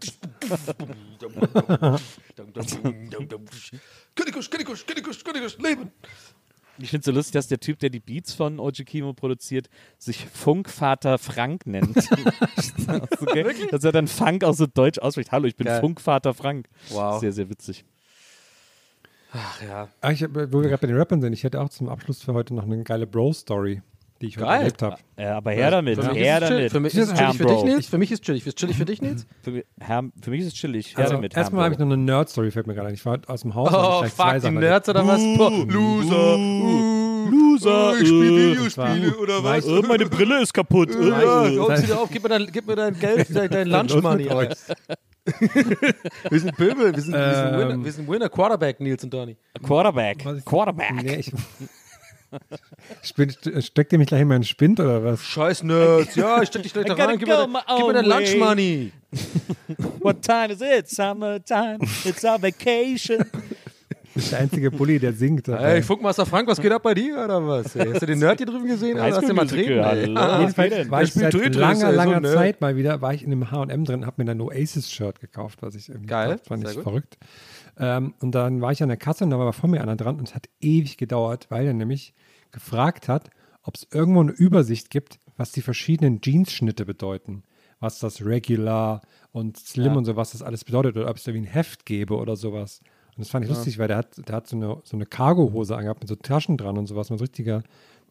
Candy Crush Leben. Ich finde es so lustig, dass der Typ, der die Beats von OG Kimo produziert, sich Funkvater Frank nennt. Okay? Dass er dann Funk auch so deutsch ausspricht. Hallo, ich bin Funkvater Frank. Wow. Sehr, sehr witzig. Ach ja. Wo wir gerade bei den Rappern sind, ich hätte auch zum Abschluss für heute noch eine geile Bro-Story, die ich heute erlebt habe. Ja, aber her damit. Für mich ist es chillig für dich, Nils. Für mich ist es chillig. Ist es chillig für dich, Nils? Für mich ist es chillig. Also, erstmal habe ich noch eine Nerd-Story, fällt mir gerade ein. Ich war aus dem Haus. Oh, fuck, die Nerds oder was? Loser. Ich spiele Videospiele oder was? Meine Brille ist kaputt. Zieh dir auf, gib mir dein Geld, dein Lunch-Money. Wir sind Pöbel, wir sind Winner, Quarterback, Nils und Donny. Quarterback. Nee, steckt ihr mich gleich in meinen Spind oder was? Scheiß Nerds, ja, ich steck dich gleich da rein, gib mir dein Lunch-Money. What time is it? Summertime, it's our vacation. Das ist der einzige Bulli, der singt. Hey, Funkmaster Frank, was geht ab bei dir oder was? Ey, hast du den Nerd hier drüben gesehen? Oder hast du mal treten? Jedenfalls war ich seit langer Zeit mal wieder, war ich in einem H&M drin, habe mir dann ein Oasis-Shirt gekauft, was ich irgendwie fand ich verrückt. Und dann war ich an der Kasse und da war vor mir einer dran und es hat ewig gedauert, weil er nämlich gefragt hat, ob es irgendwo eine Übersicht gibt, was die verschiedenen Jeansschnitte bedeuten. Was das Regular und Slim und so, was das alles bedeutet. Oder ob es da wie ein Heft gäbe oder sowas. Und das fand ich lustig, weil der hat so eine Cargo-Hose angehabt mit so Taschen dran und sowas. Mit so richtiger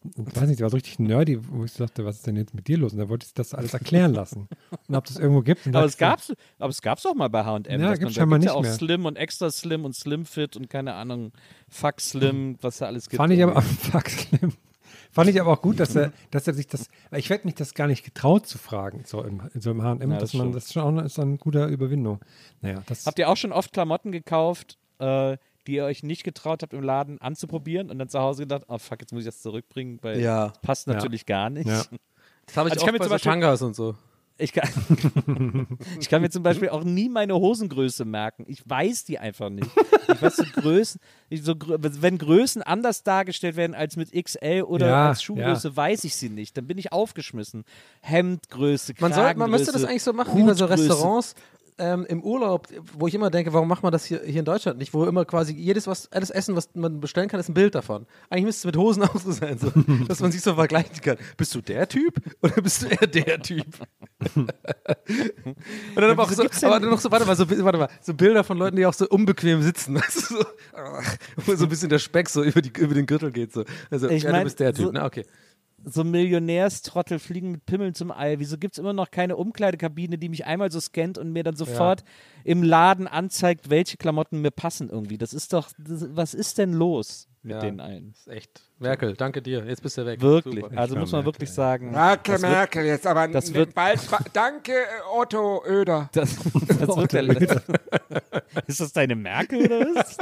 und weiß nicht, der war so richtig nerdy, wo ich dachte, was ist denn jetzt mit dir los? Und da wollte ich das alles erklären lassen. Und ob das irgendwo gibt. Und Aber es gab's auch mal bei H&M. Ja, gibt's scheinbar nicht auch mehr. Slim und Extra Slim und Slim Fit und keine Ahnung, Fuck Slim, was da alles gibt. Fand ich aber fuck Slim. Fand ich aber auch gut, dass er sich das, weil ich hätte mich das gar nicht getraut zu fragen, so im H&M, Ja, dass man, das ist schon ist eine gute Überwindung. Naja, das Habt ihr auch schon oft Klamotten gekauft, die ihr euch nicht getraut habt im Laden anzuprobieren und dann zu Hause gedacht, oh fuck, jetzt muss ich das zurückbringen, weil Ja. das passt natürlich gar nicht. Ja. Das habe ich Also ich auch kann mir bei zum so Beispiel- Tangas und so. Ich kann mir zum Beispiel auch nie meine Hosengröße merken. Ich weiß die einfach nicht. Ich weiß so Größen, wenn Größen anders dargestellt werden als mit XL oder Ja, als Schuhgröße, weiß ich sie nicht. Dann bin ich aufgeschmissen. Hemdgröße, Man müsste das eigentlich so machen wie bei so Hutgröße. Restaurants im Urlaub, wo ich immer denke, warum macht man das hier in Deutschland nicht? Wo immer quasi alles Essen, was man bestellen kann, ist ein Bild davon. Eigentlich müsste es mit Hosen auch so sein, so, dass man sich so vergleichen kann. Bist du der Typ oder bist du eher der Typ? Und dann aber auch so, aber dann noch so, warte mal, so Bilder von Leuten, die auch so unbequem sitzen. Weißt du, wo so ein bisschen der Speck so über den Gürtel geht. So. Also, Ich ja, mein, du bist der Typ, so- na okay. So Millionärstrottel fliegen mit Pimmeln zum All. Wieso gibt es immer noch keine Umkleidekabine, die mich einmal so scannt und mir dann sofort im Laden anzeigt, welche Klamotten mir passen irgendwie? Was ist denn los mit den allen? Das ist echt. Merkel, danke dir. Jetzt bist du weg. Wirklich. Super. Also muss man wirklich sagen, Merkel, jetzt aber das wird- bald. Danke, Otto Oeder. das wird der letzte. Ist das deine Merkel oder was?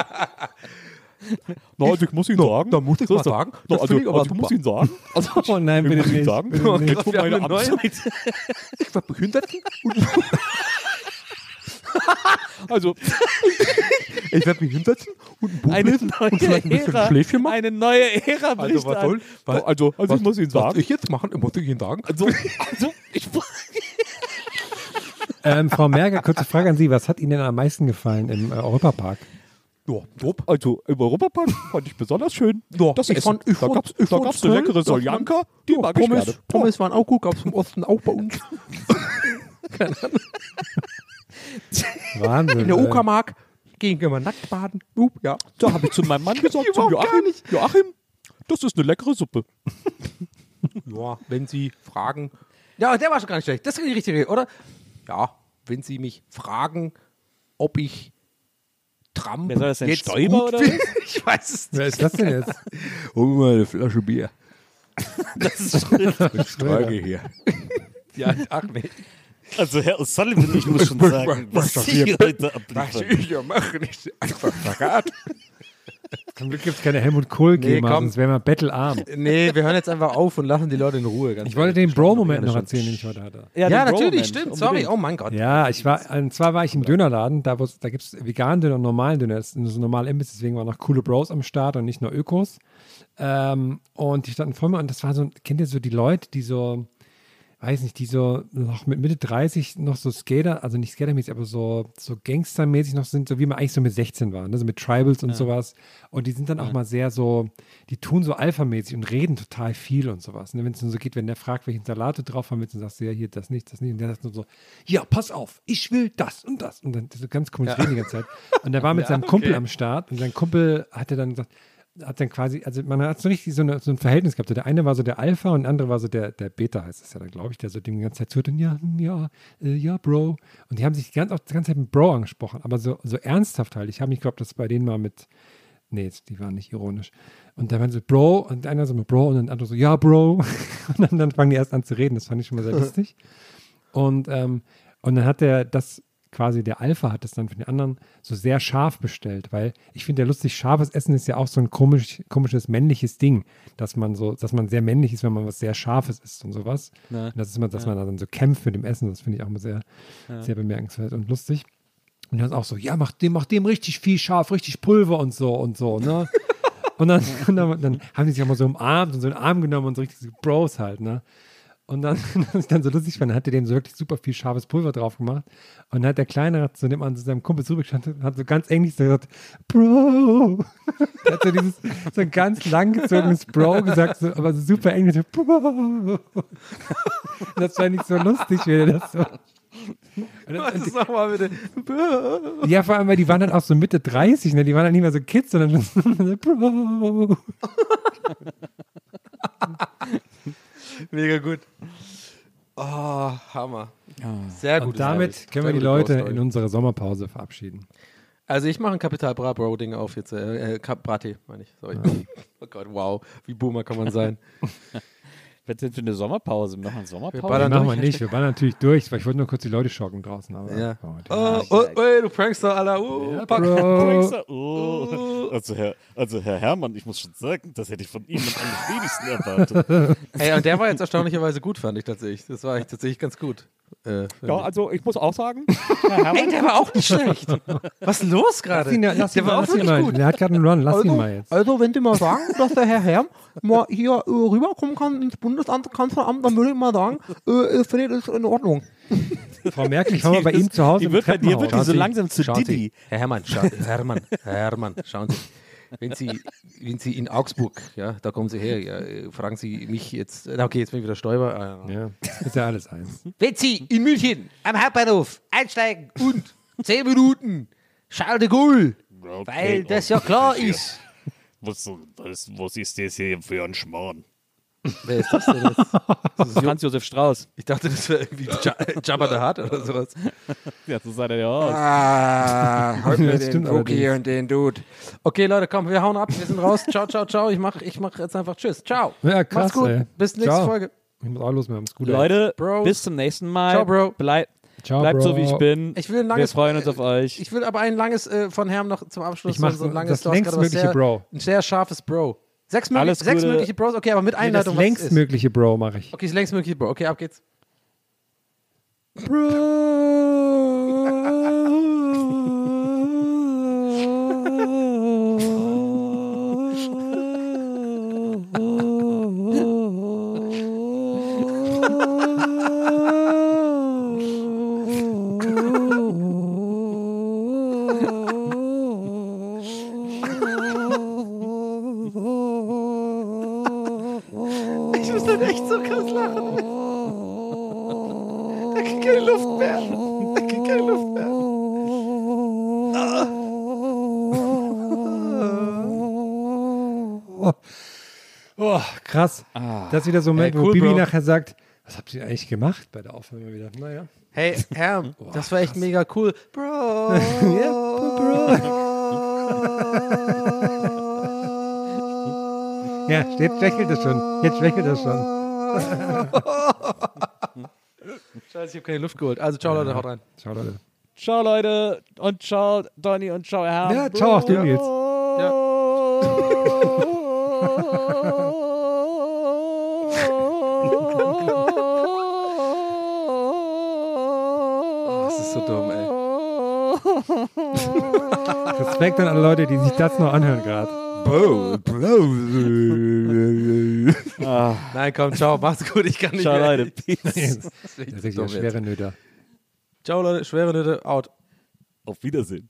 Na, also ich muss Ihnen sagen. Da muss ich mal sagen. Na, Das finde ich aber ich muss super. Ihnen sagen. oh nein, Ich bitte muss Ihnen nicht. sagen, Bitte nicht. jetzt von Wir haben meiner eine neue- Amtszeit. Ich war Behinderten. Also, Ich werde Behinderten und ein Buch Eine lesen neue und vielleicht ein bisschen Ära. Schläfchen machen. Eine neue Ära bricht Also was an. soll? also ich muss Ihnen Was sagen. ich jetzt machen, muss ich Ihnen sagen. Also, Frau Merkel, kurze Frage an Sie. Was hat Ihnen denn am meisten gefallen im Europapark? Ja, top. Also im Europapark fand ich besonders schön. Ja, das ich Essen. fand- ich da fand- gab's ich eine fand's toll, leckere dass man- Soljanka, die mag ich gerne. Pommes waren auch gut, gab es im Osten auch bei uns. Wahnsinn. In der ey. Uckermark gehen wir mal nackt baden. Ja. Da habe ich zu meinem Mann gesagt, zum Überhaupt gar Joachim, nicht. Joachim, das ist eine leckere Suppe. Ja, wenn Sie fragen. Ja, der war schon gar nicht schlecht. Das ist die richtige, oder? Ja, wenn Sie mich fragen, ob ich Trump. Wer soll das denn, jetzt Stoiber gut oder finde. Ich weiß es Wer nicht. ist das denn jetzt? Hol mal eine Flasche Bier. das ist Frage hier. Ja, ach nee. Also Herr O'Sullivan, ich muss schon sagen, was Sie heute abliefern. ich hier mache, ist einfach verrat. Zum Glück gibt es keine Helmut Kohl-Gamer, Nee, komm. sonst wären wir bettelarm. Nee, wir hören jetzt einfach auf und lassen die Leute in Ruhe. Ganz Ich wollte ehrlich. den Bro-Moment noch schon. erzählen, den ich heute hatte. Ja, den natürlich, Bro-Moment, stimmt. unbedingt. Sorry, oh mein Gott. Ja, und zwar war ich im Dönerladen, da gibt es veganen Döner und normalen Döner. Das ist so ein normaler Imbiss, deswegen waren noch coole Bros am Start und nicht nur Ökos. Und die standen vor mir und das war so, kennt ihr so die Leute, die so, weiß nicht, die so noch mit Mitte 30 noch so Skater, also nicht Skatermäßig, aber so Gangstermäßig noch sind, so wie man eigentlich so mit 16 war, ne? So mit Tribals und sowas. Und die sind dann auch mal sehr so, die tun so alphamäßig und reden total viel und sowas. Ne? Wenn es nur so geht, wenn der fragt, welchen Salat du drauf haben willst, dann sagst du ja hier das nicht. Und der sagt nur so, ja, pass auf, ich will das und das. Und dann so ganz komisch reden die ganze Zeit. Und der war mit seinem Kumpel am Start und sein Kumpel hatte dann gesagt, hat dann quasi, also man hat so richtig so ein Verhältnis gehabt. Der eine war so der Alpha und der andere war so der Beta, heißt es ja dann, glaube ich, der so dem die ganze Zeit zuhört und ja, Bro. Und die haben sich die ganze Zeit mit Bro angesprochen, aber so ernsthaft halt. Ich habe nicht geglaubt, dass bei denen mal mit, nee, die waren nicht ironisch. Und dann waren so Bro und einer so mit Bro und der andere so, ja, Bro. Und dann fangen die erst an zu reden. Das fand ich schon mal sehr lustig. Und dann hat der Alpha hat das dann für den anderen so sehr scharf bestellt, weil ich finde ja lustig, scharfes Essen ist ja auch so ein komisches männliches Ding, dass man sehr männlich ist, wenn man was sehr Scharfes isst und sowas. Ja. Und das ist immer, dass man dann so kämpft mit dem Essen, das finde ich auch immer sehr, sehr bemerkenswert und lustig. Und dann auch so, ja, mach dem richtig viel scharf, richtig Pulver und so, ne? Und dann haben die sich auch mal so umarmt und so in den Arm genommen und so richtig so Bros halt, ne? Und dann, was ich dann so lustig fand, hat er dem so wirklich super viel scharfes Pulver drauf gemacht. Und dann hat der Kleine zu seinem Kumpel zurückgestanden und hat so ganz englisch so gesagt, Bro. Er hat so ein ganz langgezogenes Bro gesagt, so, aber so super englisch, so, Bro. Das fand ich so lustig, wie er das so. Sag mal bitte. Ja, vor allem, weil die waren dann auch so Mitte 30, ne? Die waren dann nicht mehr so Kids, sondern so, Bro. Mega gut. Oh, Hammer. Sehr gut. Und damit können wir die Leute in unsere Sommerpause verabschieden. Also ich mache ein Kapital Bra Bro Ding auf jetzt. Brate, meine ich. Sorry. Oh Gott, wow. Wie Boomer kann man sein? Was denn für eine Sommerpause? Wir machen eine Sommerpause? Nein, machen wir nicht. Wir waren natürlich durch, weil ich wollte nur kurz die Leute schocken draußen. Aber Ja. Oh, Ey, du Prankster, Alter. Also Herr Herrmann, ich muss schon sagen, das hätte ich von Ihnen am wenigsten erwartet. Ey, und der war jetzt erstaunlicherweise gut, fand ich tatsächlich. Das war tatsächlich ganz gut. Ja, also ich muss auch sagen, Ey, der war auch nicht schlecht. Was ist los gerade? lass ihn mal. Der hat gerade einen Run. Lass ihn mal jetzt. Also, wenn die mal sagen, dass der Herr Herm mal hier rüberkommen kann ins Bundeskanzleramt, dann würde ich mal sagen, finde ich das in Ordnung. Frau Merkel, ich war mal bei ihm zu Hause Die im wird bei dir Treppenhaus. wirklich so langsam zu Schauen Didi. Sie, Herr Herrmann, schauen Sie. Wenn Sie in Augsburg, ja, da kommen Sie her, ja, fragen Sie mich jetzt, okay, jetzt bin ich wieder Stoiber. Ja, ist ja alles eins. Wenn Sie in München am Hauptbahnhof einsteigen und 10 Minuten Charles de Gaulle, weil das ja klar ist. was ist das hier für ein Schmarrn? Wer ist das denn jetzt? Das ist Franz Josef Strauß. Ich dachte, das wäre irgendwie Jabba the Hutt oder sowas. Ja, so sah der ja aus. Heute Das den stimmt Wookie allerdings. und den Dude. Okay, Leute, komm, wir hauen ab, wir sind raus. Ciao, ciao, ciao. Ich mach jetzt einfach Tschüss. Ciao. Ja, krass, Macht's gut. ey. Bis nächste Ciao. Folge. Ich muss auch los, wir haben es gut. Leute, Bro. bis zum nächsten Mal. Ciao, Bro. Ciao, Bleibt Bro. so, wie ich bin. Ich will ein Wir langes, freuen uns auf euch. Ich will aber ein langes von Herrn noch zum Abschluss. Ich mach so ein langes, das du hast gerade was längstmögliche sehr, Bro. Ein sehr scharfes Bro. Sechs Alles Gute. mögliche Bros, okay, aber mit Das Einleitung. was es ist. längstmögliche Bro mache ich. Okay, das längstmögliche Bro. Okay, ab geht's. Ich muss dann echt so krass lachen. Da kriegt keine Luft mehr. Da kriegt keine Luft mehr. Oh, krass. Das ist wieder so ein Moment, Ey, wo cool, Bibi Bro. nachher sagt, was habt ihr eigentlich gemacht bei der Aufnahme wieder? Naja. Hey, Herr, das war echt mega cool. Bro. Ja, jetzt schwächelt es schon. Jetzt schwächelt es schon. Scheiße, ich habe keine Luft geholt. Also, ciao, Leute, haut rein. Ciao, Leute. Ciao, Leute. Und ciao, Donny und ciao, Herr. Ja, ciao auch du jetzt. Das ist so dumm, ey. Respekt an alle Leute, die sich das noch anhören gerade. Nein, komm, ciao, macht's gut, ich kann nicht Ciao, mehr. Leute. Das Das ist ist richtig richtig dumm schwere jetzt. Nöte. Ciao, Leute, schwere Nöte, out. Auf Wiedersehen.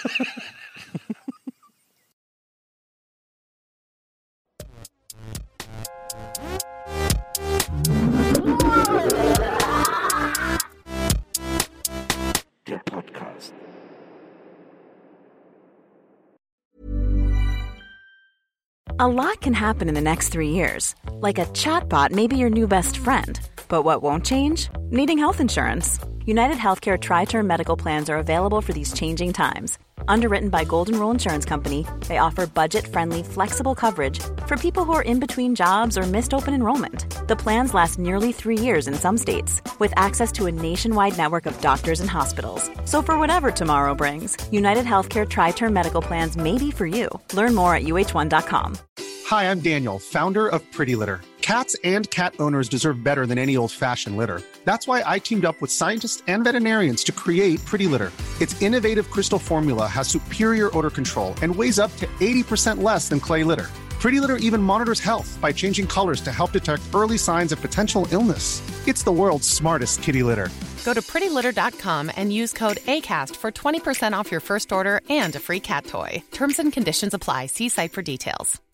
A lot can happen in the next 3 years. Like a chatbot may be your new best friend. But what won't change? Needing health insurance. United Healthcare Tri-Term Medical Plans are available for these changing times. Underwritten by Golden Rule Insurance Company, they offer budget-friendly, flexible coverage for people who are in between jobs or missed open enrollment. The plans last nearly 3 years in some states, with access to a nationwide network of doctors and hospitals. So for whatever tomorrow brings, United Healthcare Tri-Term Medical Plans may be for you. Learn more at uh1.com. Hi, I'm Daniel, founder of Pretty Litter. Cats and cat owners deserve better than any old-fashioned litter. That's why I teamed up with scientists and veterinarians to create Pretty Litter. Its innovative crystal formula has superior odor control and weighs up to 80% less than clay litter. Pretty Litter even monitors health by changing colors to help detect early signs of potential illness. It's the world's smartest kitty litter. Go to prettylitter.com and use code ACAST for 20% off your first order and a free cat toy. Terms and conditions apply. See site for details.